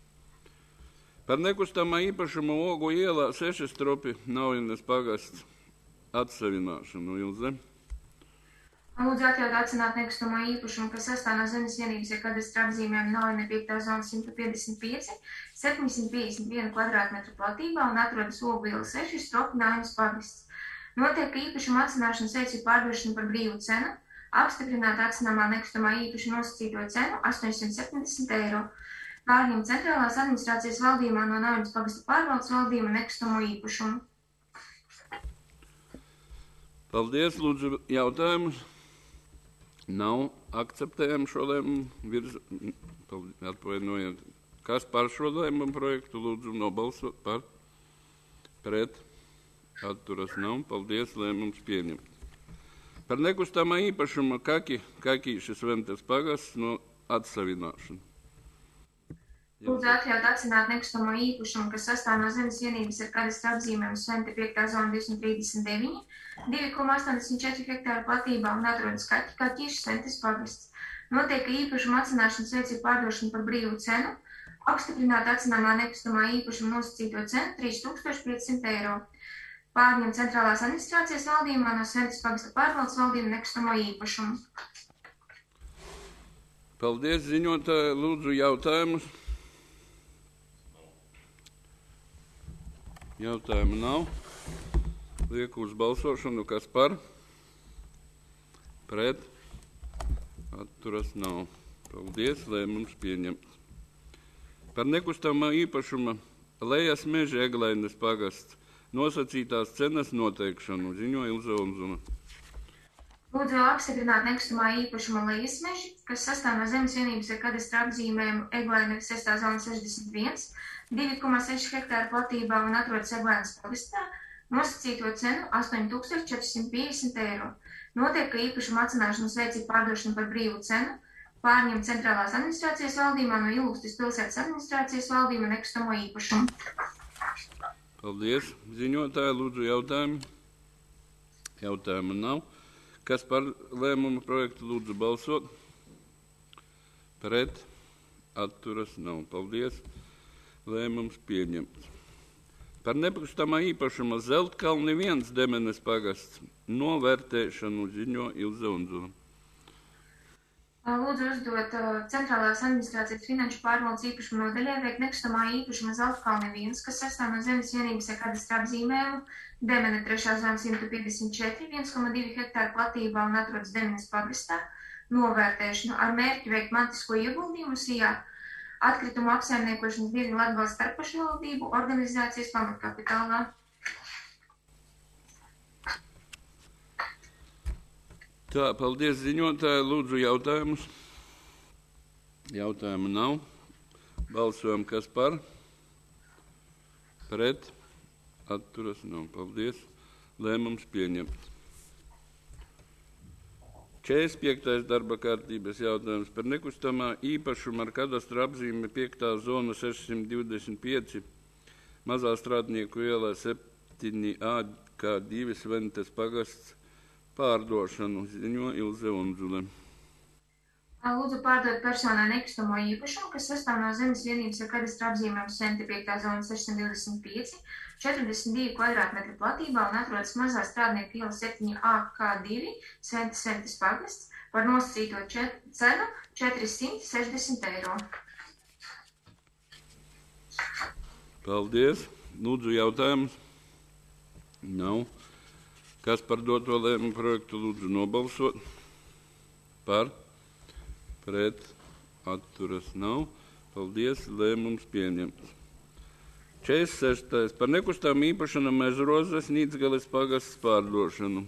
Par nekustamā īpašuma Ogu ielā seši stropi Naujenes pagasts atsavināšanu. Ilze. Lūdzu atļaut atcināt nekustamo īpašumu, kas sastāv no zemes vienības ar kadastra apzīmēm Naujene piektā zona simt piecdesmit pieci, septiņsimt piecdesmit viena kvadrātmetru platībā un atrodas Ogu iela seši stropi Naujenes pagasts. Notiek, ka īpašuma atzināšana secību pārdošana par brīvu cenu, apstiprināt atcināmā nekustamā īpašuma nosacīto cenu astoņsimt septiņdesmit eiro. Pārņem centrālās administrācijas valdījumā no Naujenes pagasta pārvaldes valdījuma nekustamo īpašumu. Paldies, lūdzu, jautājumus. Nav akceptējami šo lēmumu virz... Atvainojiet. Kas par šo lēmumu projektu lūdzu nobalsot par? Pret? Atturas nav. Paldies, lēmums pieņemt. Par nekustamā īpašuma Kaki, Kakīšas Ventes pagasts no atsavināšanu. Lūdzu atļaut atcināt nekustamo īpašumu, kas sastāv no zemes vienības ar kadastra apzīmēm Svente piektā zona divsimt trīsdesmit deviņi, divi komats astoņdesmit četri hektāru platībā un atrodas Kakīšas Ventes pagasts. Notiek, ka īpašuma atzināšana secību pārdošana par brīvu cenu, apstiprināt atcināmā nekustamā īpašuma nosacīto cenu trīs tūkstoši piecsimt eiro. Pārņem centrālās administrācijas valdījumā no Sventes pagasta pārvaldes valdījuma nekustamo īpašumu. Paldies, ziņotāji. Lūdzu jautājumus. Jautājumu nav. Lieku uz balsošanu, kas par? Pret? Atturas nav. Paldies, lēmums pieņemts. Par nekustamā īpašuma Lejas Meža Eglaines pagasts nosacītās cenas noteikšanu ziņo Ilze Unzuna. Lūdzu apstiprināt nekustamā īpašuma Lejas Meži, kas sastāv no zemes vienības ar kadastra apzīmēm Eglaine sestā zona sešdesmit viens, divi komats seši hektāru platībā un atrodas Eglainas pagastā, nosacīto cenu astoņi tūkstoši četri simt piecdesmit eiro. Notiek, ka īpašuma atzināšana secību pārdošana par brīvu cenu, pārņem centrālās administrācijas valdījumā no Ilūkstes pilsētas administrācijas valdījuma nekustamo īpašumu. Paldies, ziņotāji, lūdzu jautājumu. Jautājumu nav. Kas par lēmumu projektu lūdzu balsot? Pret? Atturas nav. Paldies. Lēmums pieņemts. Par nekustamā īpašuma Zeltkalni viens Demenes pagasts novērtēšanu ziņo Ilze Unzuna. Lūdzu uzdot centrālās administrācijas finanšu pārvaldes īpašuma nodaļai veikt nekustamā īpašuma Zeltkalni viens, kas sastāv no zemes vienības ar kadastra apzīmējumu Demene trešā zona simt piecdesmit četri, viens komats divi hektāru platībā un atrodas Demenes pagastā, novērtēšanu ar mērķi veikt mantisko ieguldījumu sijā, atkritumu apsaimniekošanas biedru Latgales starppašvaldību organizācijas pamatkapitālā. Tā, paldies ziņotāji, lūdzu jautājumus. Jautājumu nav. Balsojam, kas par? Pret? Atturas nav. Paldies. Lēmums pieņemts. četrdesmit piektais darba kārtības jautājums par nekustamā īpašuma ar kadastra apzīme piektā zona sešsimt divdesmit pieci, mazā strādnieku ielā septiņi A K divi Sventes pagasts pārdošanu ziņo Ilze Unzule. Lūdzu pārdot personai nekustamo īpašumu, kas sastāv no zemes vienības ar kadastra apzīmēm Svente piektā zona sešsimt divdesmit pieci, četrdesmit divi kvadrātmetru platībā un atrodas mazā strādnieku iela septiņi A K divi Sventes Sventes pagasts par nosacīto cenu četri simti sešdesmit eiro. Paldies. Lūdzu jautājumus. Nav. Kas par doto lēmumu projektu lūdzu nobalsot? Par? Pret? Atturas nav. Paldies. Lēmums pieņemts. četrdesmit sestais par nekustām īpašanu Mežrozes Nīcgales pagasts pārdošanu.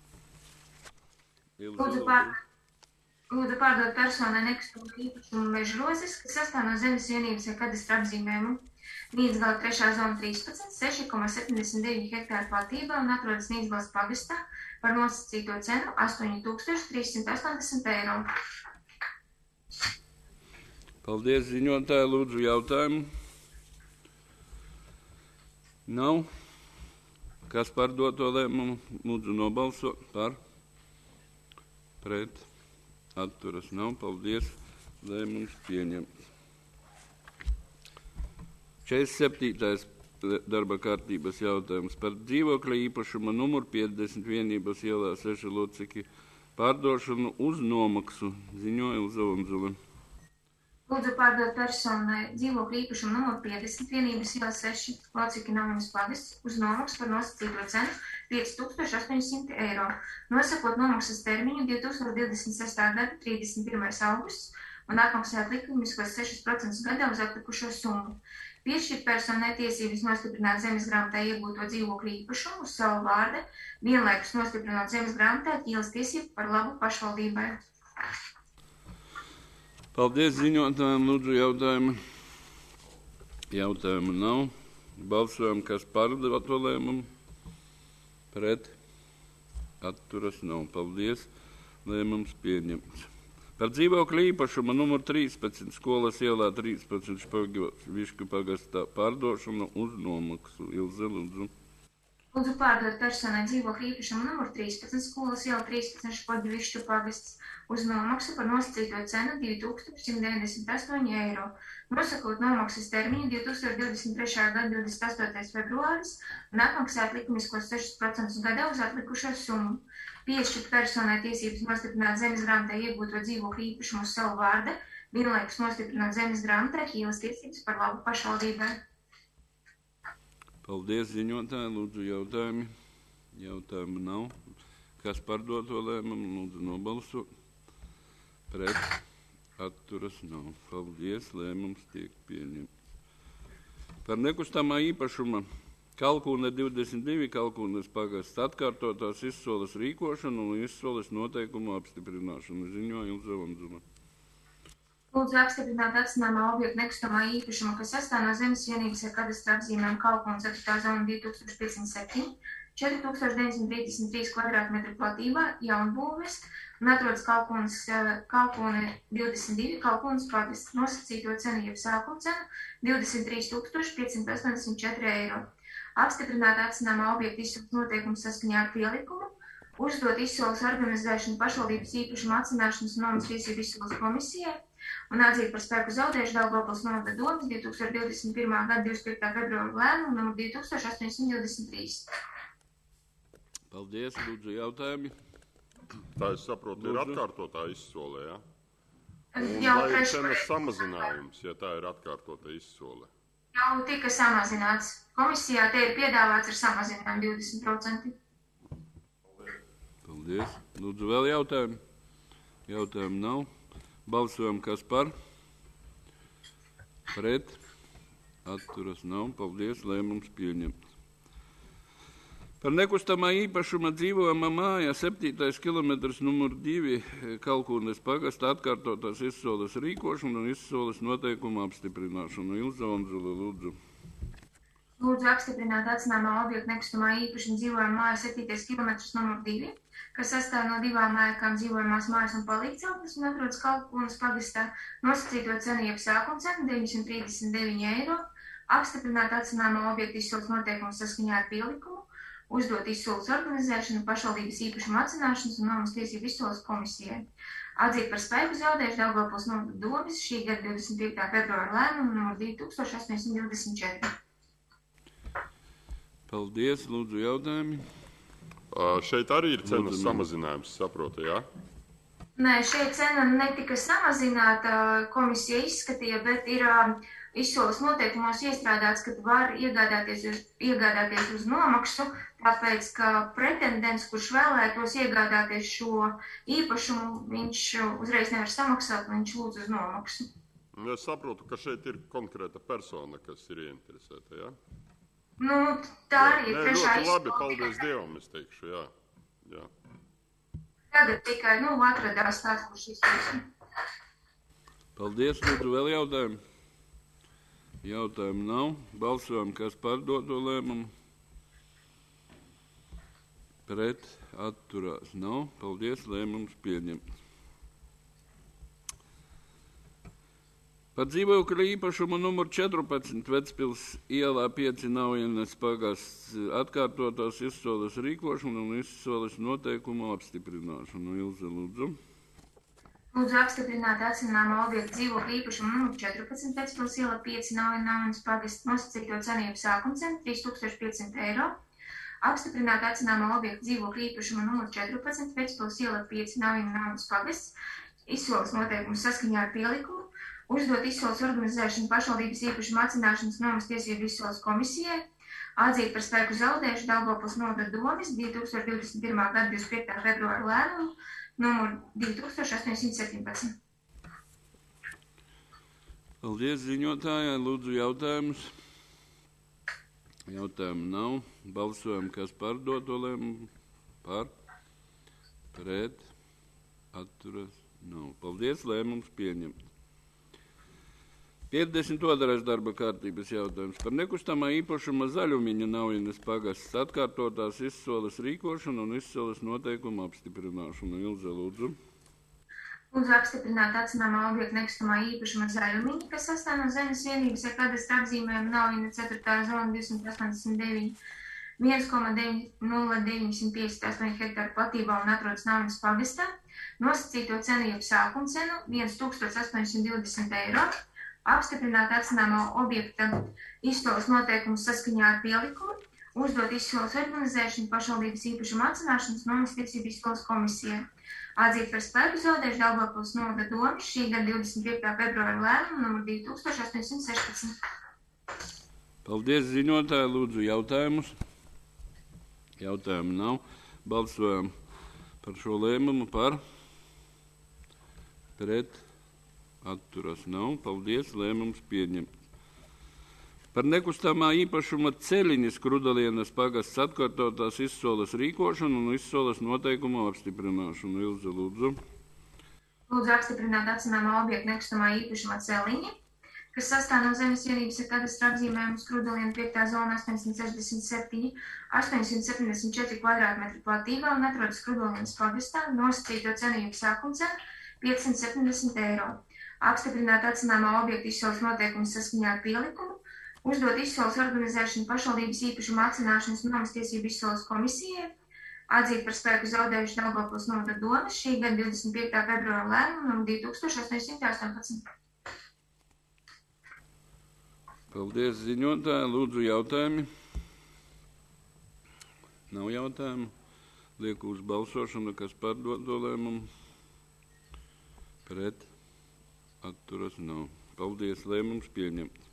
Lūdzu, pār, lūdzu pārdot personai nekustamo īpašumu Mežrozes, kas sastāv no zemes vienības ar kadastra apzīmējumu Nīcgala trešā zona trīspadsmit, seši komats septiņdesmit deviņi hektāru platībā un atrodas Nīcgales pagastā par nosacīto cenu astoņi tūkstoši trīs simti astoņdesmit eiro. Paldies, ziņotāji, lūdzu jautājumu. Nav. Kas par doto lēmumu lūdzu nobalsot? Par? Pret? Atturas nav. Paldies. Lēmums pieņemts. četrdesmit septītais darba kārtības jautājums par dzīvokļa īpašuma numuru piecdesmit vienības ielā seši locekļi pārdošanu uz nomaksu. Ziņoja Ilze Onzule. Lūdzu pārdot personai dzīvokļa īpašumu numuru piecdesmit vienības ielā seši locekļi Naujamas pagasts uz nomaksu par nosacīto cenu pieci tūkstoši astoņi simti eiro, nosakot nomaksas termiņu divi tūkstoši divdesmit sestā gada trīsdesmit pirmais augusts un atmaksājot likumiskos sešus procentus gadā uz atlikušo summu. Piešķirt personai tiesības nostiprināt zemes grāmatā iegūto dzīvokļu īpašumu uz savu vārdu, vienlaikus nostiprinot zemes grāmatā ķīlas tiesību par labu pašvaldībai. Paldies ziņotājiem, lūdzu jautājumu. Jautājumu nav. Balsojam, kas par to lēmumu. Pret. Atturas nav. Paldies. Lēmums pieņemts. Par dzīvokļu īpašumu numuru trīspadsmit skolas ielā trīspadsmit Špagivišku pagastā pārdošanu uz nomaksu. Ilze, lūdzu. Lūdzu pārdot personai dzīvokļu īpašumu numuru trīspadsmit skolas ielā trīspadsmit Špagivišku pagasts uz nomaksu par nosacīto cenu divi tūkstoši simts deviņdesmit astoņi eiro, nosakot nomaksas termiņu divi tūkstoši divdesmit trešā gada divdesmit astotais februāris un atmaksāt likumiskos sešus procentus gadā uz atlikušo summu. Piešķirt personai tiesības nostiprināt zemes grāmatā iegūto dzīvokļu īpašumu uz savu vārdu, vienlaikus nostiprināt zemes grāmatā ķīlas tiesības par labu pašvaldībai. Paldies ziņotāji, lūdzu jautājumi. Jautājumu nav. Kas par doto lēmumu, lūdzu nobalso. Pret. Atturas nav. Paldies, lēmums tiek pieņemts. Par nekustamā īpašuma Kalkūne divdesmit divi, Kalkūnes pagasts atkārtotās izsoles rīkošanu un izsoles noteikumu apstiprināšanu. Ziņoja Ilze Onzule. Lūdzu apstiprināt atcinājumā objektu nekustamā īpašuma, kas sastāv no zemes vienības ar kadastra apzīmēm Kalkūnes ceturtā zona divi tūkstoši piecsimt septiņi, četri tūkstoši deviņsimt trīsdesmit trīs kvadrātmetru platībā, jaunbūves un atrodas Kalkūnes, Kalkūne divdesmit divi, Kalkūnes pagasts, nosacīto cenu jeb sākuma cenu divdesmit trīs tūkstoši piecsimt astoņdesmit četri eiro. Apstiprināt atcinājumā objektu izsoles noteikumu saskaņā ar pielikumu, uzdot izsoles organizēšanu pašvaldības īpašuma atcināšanas un nomas tiesību izsoles komisijai un atzīt par spēku zaudējuši Daugavpils novada domes divi tūkstoši divdesmit pirmā gada divdesmit piekta februāra lēmumu numur divi tūkstoši astoņsimt divdesmit trīs. Paldies, lūdzu jautājumi. Tā es saprotu, ir atkārtotā izsole, jā? Un Jau vai ir trešais- cenas samazinājums, ja tā ir atkārtota izsole? Jau tika samazināts. Komisijā te ir piedāvāts ar samazinājumu divdesmit procenti. Paldies. Lūdzu vēl jautājumu. Jautājumu nav. Balsojam, kas par. Pret. Atturas nav. Paldies. Lēmums pieņemts. Par nekustamā īpašuma dzīvojamā mājā septītais kilometrs numur divi Kalkūnes pagasta atkārtotās izsoles rīkošanu un izsoles noteikumu apstiprināšanu. Ilze Onzule, lūdzu. Lūdzu apstiprināt atcinājumā objektu nekustamā īpašuma dzīvojamā māja septītais kilometrs numur divi, kas sastāv no divām ēkām dzīvojamās mājas un palīgceltnes un atrodas Kalkūnes pagastā, nosacīto cenu jeb sākuma cenu deviņsimt trīsdesmit deviņi eiro, apstiprināt atcinājumā objektu izsoles noteikumu saskaņā ar pielikumu, uzdot izsoles organizēšanu pašvaldības īpašuma atcināšanas un nomas tiesību izsoles komisijai. Atzīt par spēku zaudējuši Daugavpils novada domes šī gada divdesmit piekta februāra lēmumu numur divi tūkstoši astoņsimt divdesmit četri. Paldies, lūdzu jautājumi. Uh, šeit arī ir cenas Lūdzu, samazinājums, saprotu, jā? Nē, šeit cena netika samazināta, komisija izskatīja, bet ir uh, izsoles noteikumos iestrādāts, ka var iegādāties uz, iegādāties uz nomaksu, tāpēc, ka pretendents, kurš vēlētos iegādāties šo īpašumu, viņš uzreiz nevar samaksāt, viņš lūdz uz nomaksu. Es saprotu, ka šeit ir konkrēta persona, kas ir ieinteresēta, jā? Nu, tā arī ir trešā izsole. Labi, izsole. paldies Dievam, es teikšu, jā. jā. Tagad tikai, nu, atradās tāds, kurš izsoles. Paldies, lūdzu vēl jautājumu. Jautājumu nav. Balsojam, kas par doto lēmumu. Pret atturās nav. Paldies, lēmums pieņemts. Par dzīvokļa īpašumu numur četrpadsmit Vecpils ielā pieci Naujanes pagasts atkārtotās izsoles rīkošanu un izsoles noteikumu apstiprināšanu. Ilze, lūdzu. Lūdzu apstiprināt atcināmo objektu dzīvokļu īpašumu numur četrpadsmit Vecpils iela pieci Naujas pagasts nosacīto cenību sākuma cenu trīs tūkstoši piecsimt eiro. Apstiprināt atcināmo objektu dzīvokļu īpašumu numur četrpadsmit Vecpils iela pieci Naujas pagasts izsoles noteikumus saskaņā ar pielikumu, uzdot izsoles organizēšanu pašvaldības īpašuma atcināšanas nomas tiesību izsoles komisijai, atzīt par spēku zaudējušu Daugavpils novada domes divi tūkstoši divdesmit pirmā gada divdesmit piektā februāra lēmumu numur divi tūkstoši astoņsimt septiņpadsmit. Paldies ziņotājai. Lūdzu jautājumus. Jautājumu nav. Balsojam, kas par doto lēmumu. Par. Pret. Atturas. Nav. Paldies. Lēmums pieņemts. piecdesmit otrais darba kārtības jautājums par nekustamā īpašuma zaļumiņa Naujas pagasts atkārtotās izsoles rīkošanu un izsoles noteikumu apstiprināšanu. Ilze, lūdzu. Lūdzu apstiprināt atcināmā objekta nekustamā īpašuma zaļumiņa, kas sastāv no zemes vienības ar kadastra apzīmējumu Naujas ceturtā zona divsimt astoņdesmit deviņi viens koma nulle deviņsimt piecdesmit astoņi hektāru platībā un atrodas Naujas pagastā, nosacīto cenu jeb sākuma cenu viens tūkstoš astoņsimt divdesmit eiro. Apstiprināt atcināmā objekta izsoles noteikumus saskaņā ar pielikumu, uzdot izsoles organizēšanu pašvaldības īpašuma atcināšanas nomas tiesību izsoles komisijai, atzīt par spēku zaudējušu Daugavpils novada domes šī gada divdesmit piektā februāra lēmumu numur divi tūkstoši astoņsimt sešpadsmit. Paldies ziņotāji. Lūdzu jautājumus. Jautājumu nav. Balsojam par šo lēmumu par. Pret. Atturas nav. Paldies, lēmums pieņemts. Par nekustamā īpašuma ceļiņas Krudalienas pagasts atkārtotās izsoles rīkošanu un izsoles noteikumu apstiprināšanu. Ilze, lūdzu. Lūdzu apstiprināt atcināmā objekta nekustamā īpašuma celiņa, kas sastāv no zemes vienības ar kadastra apzīmējumu Krudaliena piektā zona astoņsimt sešdesmit septiņi astoņsimt septiņdesmit četri kvadrātmetru platībā un atrodas Krudalienas pagastā, nosacīto cenu jeb sākuma cenu piecsimt septiņdesmit eiro. Apstiprināt atcināmā objekta izsoles noteikumus saskaņā ar pielikumu, uzdot izsoles organizēšanu pašvaldības īpašuma atcināšanas nomas tiesību izsoles komisijai, atzīt par spēku zaudējušu Daugavpils novada domes šī gada divdesmit piektā februāra lēmumu numur divi tūkstoši astoņsimt astoņpadsmit. Paldies ziņotāji. Lūdzu jautājumi. Nav jautājumu. Lieku uz balsošanu, kas par doto lēmumu. Pret. Atturas nav. Paldies, lēmums pieņemts.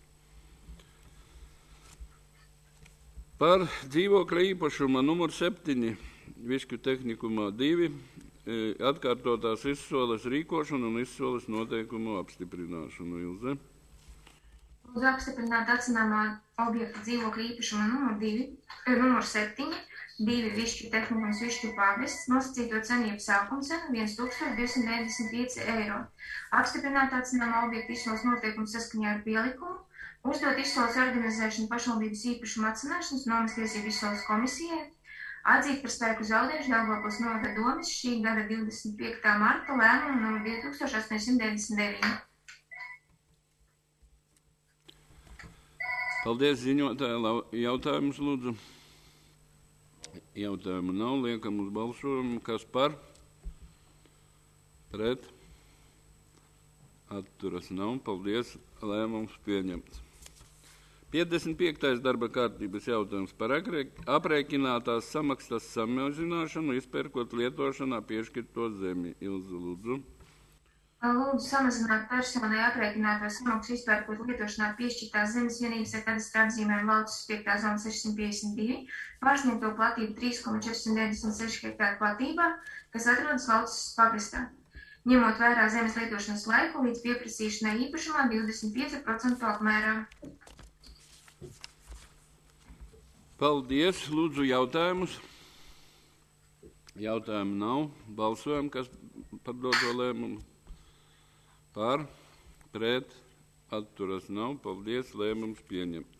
Par dzīvokļa īpašuma numur septiņi Višķu tehnikumā divi atkārtotās izsoles rīkošanu un izsoles noteikumu apstiprināšanu. Ilze. Lūdzu apstiprināt atcināmā objekta dzīvokļa īpašuma numur divi, numur septiņi, divi Višķu tehnikums Višķu pagasts, nosacīto cenu jeb sākuma cenu viens tūkstoš divsimt deviņdesmit pieci eiro. Apstiprināt atcināmā objekta izsoles noteikumu saskaņā ar pielikumu, uzdot izsoles organizēšanu pašvaldības īpašuma atcināšanas nomas tiesību izsoles komisijai, atzīt par spēku zaudējušu Daugavpils novada domes šī gada divdesmit piektā marta lēmumu numur divi tūkstoši astoņsimt deviņdesmit deviņi. Paldies ziņotāji. Jautājumus lūdzu. Jautājumu nav. Liekam uz balsojumu. Kas par? Pret. Atturas nav. Paldies. Lēmums pieņemts. piecdesmit piektais darba kārtības jautājums par aprēķinātās samaksas samazināšanu, izpērkot lietošanā piešķirto zemi. Ilze, lūdzu. Lūdzu samazināt personai aprēķināto samaksu, izpērkot lietošanā piešķirtās zemes vienības ar kadastra apzīmējumu Valcas piektā zona sešsimt piecdesmit divi, pārsniegto platību trīs koma četri deviņdesmit seši hektāru platībā, kas atrodas Valcas pagastā, ņemot vērā zemes lietošanas laiku līdz pieprasīšanai īpašumā divdesmit pieci procenti apmērā. Paldies. Lūdzu jautājumus. Jautājumu nav. Balsojam, kas par doto lēmumu. Par, pret, atturas nav. Paldies, lēmums pieņemts.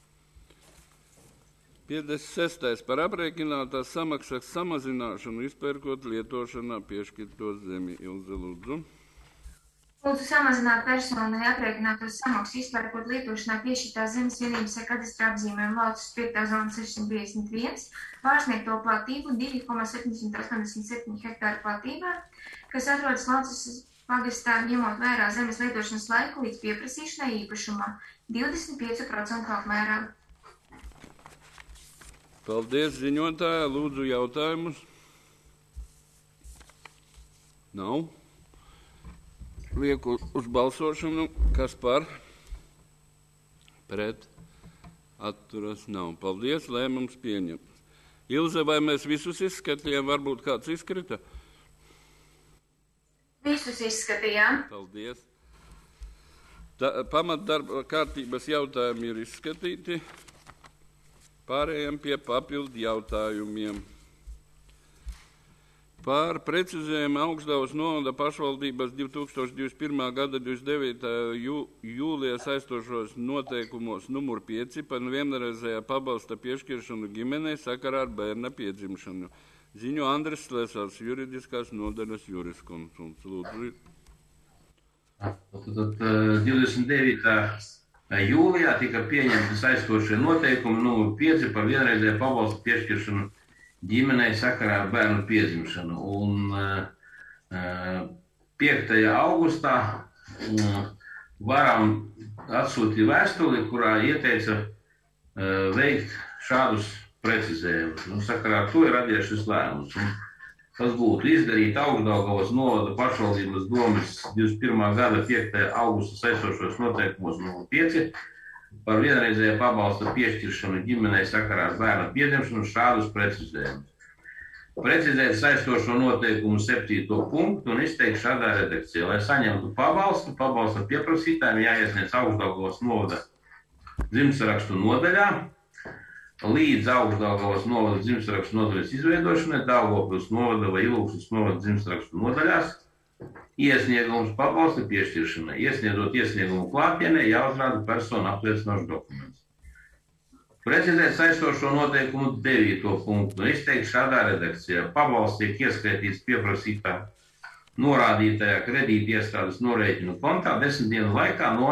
piecdesmit sestais par aprēķinātās samaksas samazināšanu, izpērkot lietošanā piešķirto zemi. Ilze, lūdzu. Lūdzu samazināt personai aprēķināto samaksu, izpērkot lietošanā piešķirtās zemes vienības ar kadastra apzīmējumu Valcas piektā zona sešsimt piecdesmit viens, pārsniegto platību divi koma septiņsimt astoņdesmit septiņi hektāru platībā, kas atrodas Valcas pagastā, ņemot vērā zemes lietošanas laiku līdz pieprasīšanai īpašumā divdesmit pieci procenti apmērā. Paldies, ziņotāja. Lūdzu jautājumus. Nav. Lieku uz balsošanu. Kas par? Pret. Atturas nav. Paldies, lēmums pieņemts. Ilze, vai mēs visus izskatījām? Varbūt kāds izkrita? Visus izskatījām. Paldies. Ta, pamatdarba kārtības jautājumi ir izskatīti. Pārējām pie papildu jautājumiem. Par precizējumu Augstdaugavas novada pašvaldības divi tūkstoši divdesmit pirmā gada divdesmit devītā jū, jūlijā saistošos noteikumos numur pieci par vienreizējā pabalsta piešķiršanu ģimenei sakarā ar bērna piedzimšanu. Ziņo Andris Slesārs, juridiskās nodaļas juriskonsults. Lūdzu. Tad divdesmit devītā jūlijā tika pieņemti saistošie noteikumi numur pieci par vienreizējā pabalsta piešķiršanu ģimenei sakarā ar bērnu piedzimšanu. Un uh, piektajā augustā uh, varam atsūtīt vēstuli, kurā ieteica uh, veikt šādus precizējumus. Un sakarā ar to ir radies šis lēmums. Un tas būtu izdarīt Augstdaugavas novada pašvaldības domes divdesmit pirmā gada piektajā augusta saistošos noteikumos numur pieci par vienreizējā pabalsta piešķiršanu ģimenei sakarā ar bērna piedzimšanu šādus precizējumus. Precizēt saistošo noteikumu septīto punktu un izteikt šādā redakcijā. Lai saņemtu pabalstu, pabalsta pieprasītājiem jāiesniedz Augstdaugavas novada dzimtsarakstu nodaļā. Līdz Augstdaugavas novada dzimtsarakstu nodaļas izveidošanai Daugavpils novada vai Ilūksnes novada dzimtsarakstu nodaļās iesniegums pabalsta piešķiršanai. Iesniedzot iesniegumu klātienē, jāuzrāda persona apliecinošs dokuments. Precizēt saistošo noteikumu devīto punktu un izteikt šādā redakcijā. Pabalsts tiek ieskaitīts pieprasītā norādītajā kredīta iestādes norēķinu kontā desmit dienu laikā no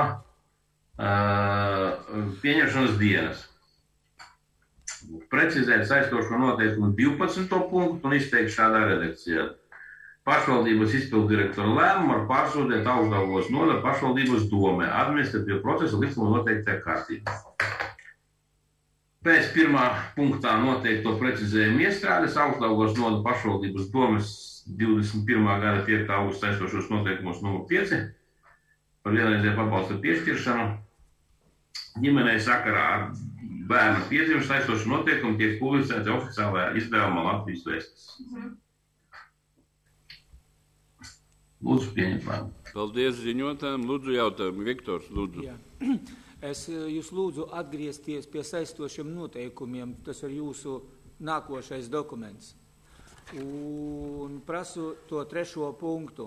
uh, pieņemšanas dienas. Precizēt saistošo noteikumu divpadsmito punktu un izteikt šādā redakcijā. Pašvaldības izpildu direktora lēmumu var pārsūtīt Augstdaugavas novada pašvaldības domē administratīvu procesu likuma noteiktajā kārtībā. Pēc pirmā punktā noteikto precizējumu iestrādes Augstdaugavas novada pašvaldības domes divdesmit pirmā gada piektā augusta saistošos noteikumos numur pieci par vienreizēju pabalsta piešķiršanu ģimenei sakarā ar bērna piedzimšanu saistošu noteikumu tiek publicēti oficiālajā izdevumā Latvijas vēstures. Mhm. Lūdzu, pieņemt lēmumu. Paldies ziņotājiem. Lūdzu, jautājumu. Viktors, lūdzu. Jā. Es jūs lūdzu atgriezties pie saistošiem noteikumiem. Tas ir jūsu nākošais dokuments. Un prasu to trešo punktu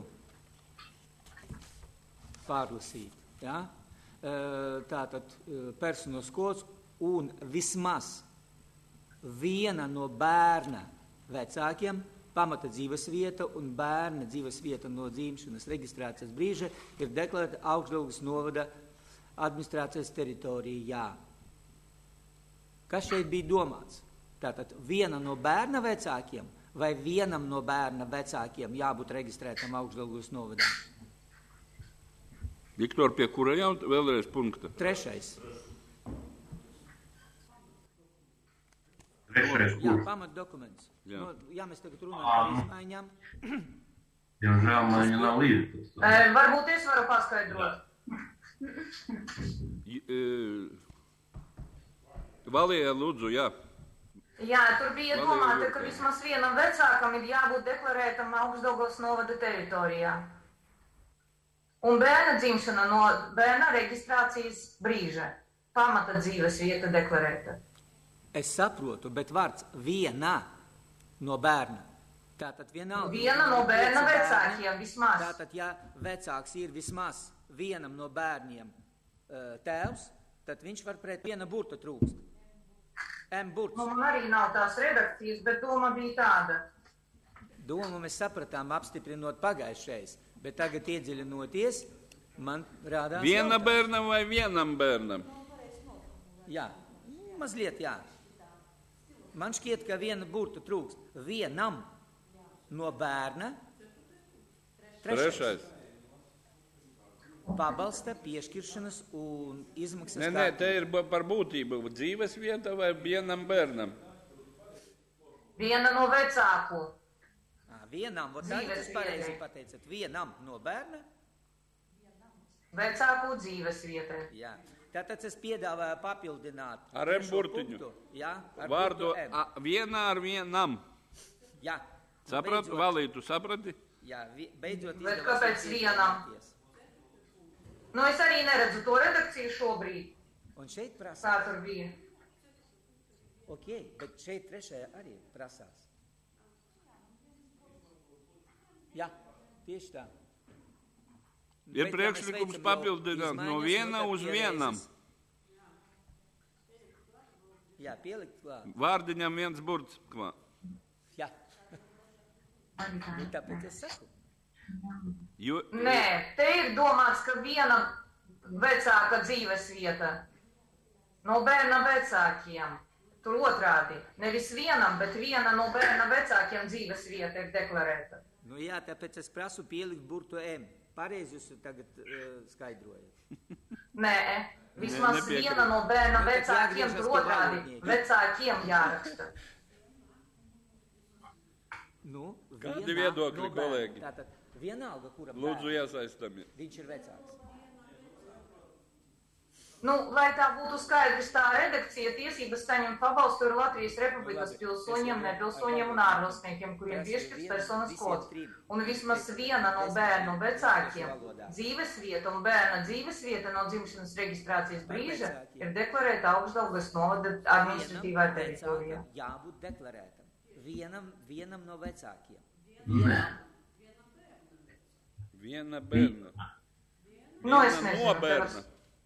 pārlasīt. Ja? Tātad personas kods un vismaz viena no bērna vecākiem pamata dzīves vieta un bērna dzīves vieta no dzimšanas reģistrācijas brīža ir deklarēta Augstdaugavas novada administrācijas teritorijā. Kas šeit bija domāts? Tātad viena no bērna vecākiem vai vienam no bērna vecākiem jābūt reģistrētam Augstdaugavas novadā? Viktor, pie kura jau vēlreiz punkta? Trešais. Trešais Jā, pamat dokuments. Jā. No, jā, mēs tagad runājam par izmaiņām. Diemžēl man viņa nav līdzi. E, varbūt es varu paskaidrot. e, Valija, lūdzu, jā. Jā, tur bija domāta, ka vismaz vienam vecākam ir jābūt deklarētam Augstdaugavas novada teritorijā. Un bērna dzimšana no bērna reģistrācijas brīža. Pamata dzīves vieta deklarēta. Es saprotu, bet vārds viena no bērna. Tātad vienalga. Viena no bērna vecākiem vismaz. Tātad, ja vecāks ir vismaz vienam no bērniem tēvs, tad viņš var pret viena burta trūkst. M burts. Nu, man arī nav tās redakcijas, bet doma bija tāda. Domu mēs sapratām apstiprinot pagājušreiz, bet tagad iedziļinoties, man rādās Viena jautājums. bērnam vai vienam bērnam? Jā, mazliet jā. Man šķiet, ka viena burta trūkst. Vienam no bērna. Trešais. pabalsta piešķiršanas un izmaksas. Nē, nē, te ir par būtību dzīves vieta vai vienam bērnam? Viena no vecāku. À, vienam, var tā jūs pareizi pateicat, vienam no bērna? Vecāku dzīves vietai. Jā. Tātad es piedāvāju papildināt. Ar M burtiņu. Jā, ar Vārdu burtu M. a, vienā ar vienam. Jā. Sapratu, Beidzot- Valī, tu saprati? Jā, vi- beidzot Bet izdevās kāpēc mums vienam? iesaistīties. Nu, es arī neredzu to redakciju šobrīd. Un šeit prasās. Kā tur bija? Ok, bet šeit trešajā arī prasās. Jā, tieši tā. Ir Bet, ja priekšlikums mēs veicam jau papildināt no izmaiņas, viena tad uz pie vienam. reizes. Jā, pielikt klāt. Vārdiņam viens burts klāt. Jā. Nu, tāpēc es saku. Jo, Nē, te ir domāts, ka viena vecāka dzīves vieta no bērna vecākiem. Tur otrādi. Nevis vienam, bet viena no bērna vecākiem dzīves vieta ir deklarēta. Nu jā, tāpēc es prasu pielikt burtu M. Pareizi jūs tagad uh, skaidrojat. Nē, vismaz nepiekrīt. viena no bērna Nu, tad vecākiem jāgriežas tur pie otrādi. valodniekiem. Vecākiem jāraksta. Nu, Kādi vienā viedokļi, no bērna. kolēģi? Tātad vienalga, kuram Lūdzu, bērnam, iesaistāmies. viņš ir vecāks. Nu, lai tā būtu skaidrs, tā redakcija tiesības saņemt pabalstu ir Latvijas Republikas Labi, pilsoņiem, es jau- nepilsoņiem un ārvalstniekiem, kuriem Tas ir piešķirts viens- personas visiem kods. trim. Un vismaz viena no Es- bērnu vecākiem valodā. dzīves vieta un bērna dzīves vieta no dzimšanas reģistrācijas Par brīža vecākiem. ir deklarēta Augstdaugavas novada administratīvā Vienam teritorijā. vecākam jābūt deklarētam. Vienam, vienam no vecākiem. Viena bērna. Nu, es Viena nezinu, no tev bērna.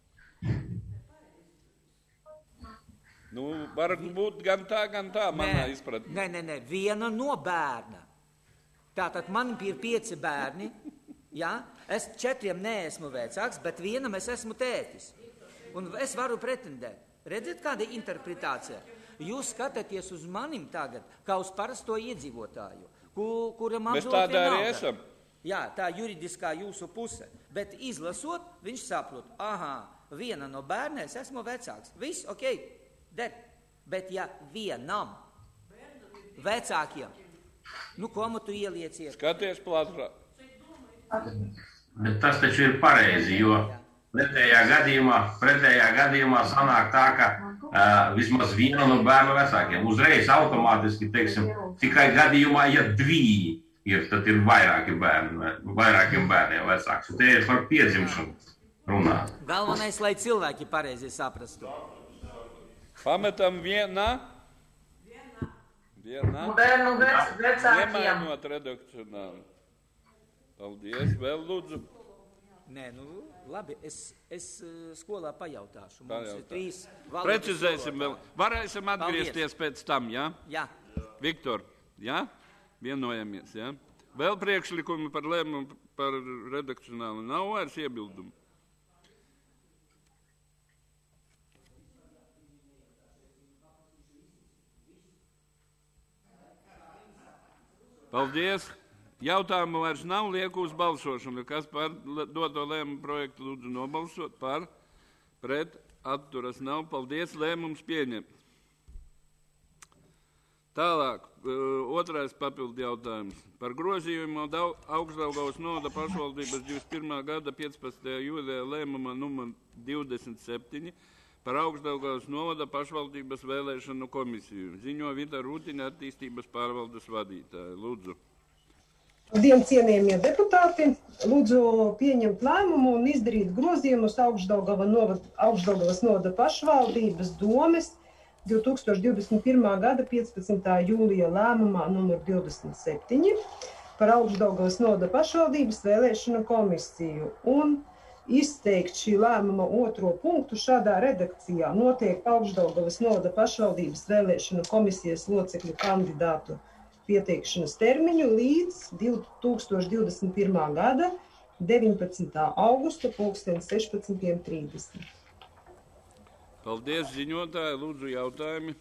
Nu, var būt gan tā, gan tā, manā izpratnē. Nē, nē, nē, viena no bērna. Tātad man ir pieci bērni, jā, es četriem neesmu vecāks, bet vienam es esmu tētis. Un es varu pretendēt. Redziet, kāda ir interpretācija? Jūs skatāties uz manim tagad, kā uz parasto iedzīvotāju, ku, kuram Mēs apdot tādā arī vienalga. esam. Jā, tā juridiskā jūsu puse. Bet izlasot, viņš saprot, aha, viena no bērniem es esmu vecāks. Viss, ok, der. Bet ja vienam vecākiem, nu, ko man tu ielieciet? Skaties plašāk. Bet tas taču ir pareizi, jo pretējā gadījumā, pretējā gadījumā sanāk tā, ka uh, vismaz viena no bērnu vecākiem uzreiz automātiski, teiksim, tikai gadījumā, ja divi ir, tad ir vairāki bērni, vairākiem bērniem vecāks. Te ir par piedzimšanu runāt. Galvenais, lai cilvēki pareizi saprastu. Pametam vienā. Vienā. Un bērnu vec, vecākiem. Nemainot redakcionāli. Paldies, vēl lūdzu. Nē, nu, labi, es, es uh, skolā pajautāšu. Mums Pajautā. ir trīs valodas Precizēsim vēl. skolotāji. Varēsim atgriezties pēc tam, jā? Jā. Viktor, jā? Vienojamies, jā? Vēl priekšlikumi par lēmumu par redakcionāli. Nav vairs iebildumu. Paldies! Jautājumu vairs nav, lieku uz balsošanu. Kas par doto lēmumu projektu lūdzu nobalsot? Par, pret, atturas nav. Paldies, lēmums pieņemts. Tālāk, otrais papildu jautājums. Par grozījumu Augstdaugavas novada pašvaldības divdesmit pirmā gada piecpadsmitajā jūlijā lēmuma numur divdesmit septiņi par Augstdaugavas novada pašvaldības vēlēšanu komisiju. Ziņo Vita Rūtiņa, attīstības pārvaldes vadītāja. Lūdzu. Labdien, cienījamie deputāti! Lūdzu pieņemt lēmumu un izdarīt grozījumus Augstdaugava novada, Augstdaugavas novada pašvaldības domes divi tūkstoši divdesmit pirmā gada piecpadsmitā jūlija lēmumā numur divdesmit septiņi par Augstdaugavas novada pašvaldības vēlēšanu komisiju un izteikt šī lēmuma otro punktu šādā redakcijā. Notiek Augstdaugavas novada pašvaldības vēlēšanu komisijas locekļu kandidātu pieteikšanas termiņu līdz divi tūkstoši divdesmit pirmā gada deviņpadsmitā augusta pulksten sešpadsmit trīsdesmit. Paldies, ziņotāji. Lūdzu, jautājumi.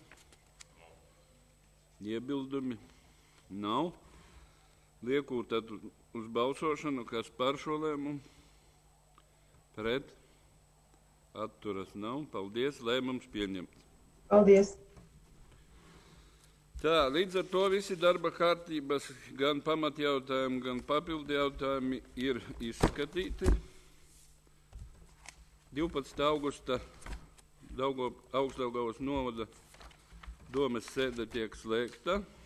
Iebildumi nav. Lieku tad uz balsošanu, kas par šo lēmumu. Pret. Atturas nav. Paldies. Lēmums pieņemts. Paldies. Tā, līdz ar to visi darba kārtības, gan pamatjautājumi, gan papildu jautājumi ir izskatīti. divpadsmitā augusta Augstdaugavas novada domes sēde tiek slēgta.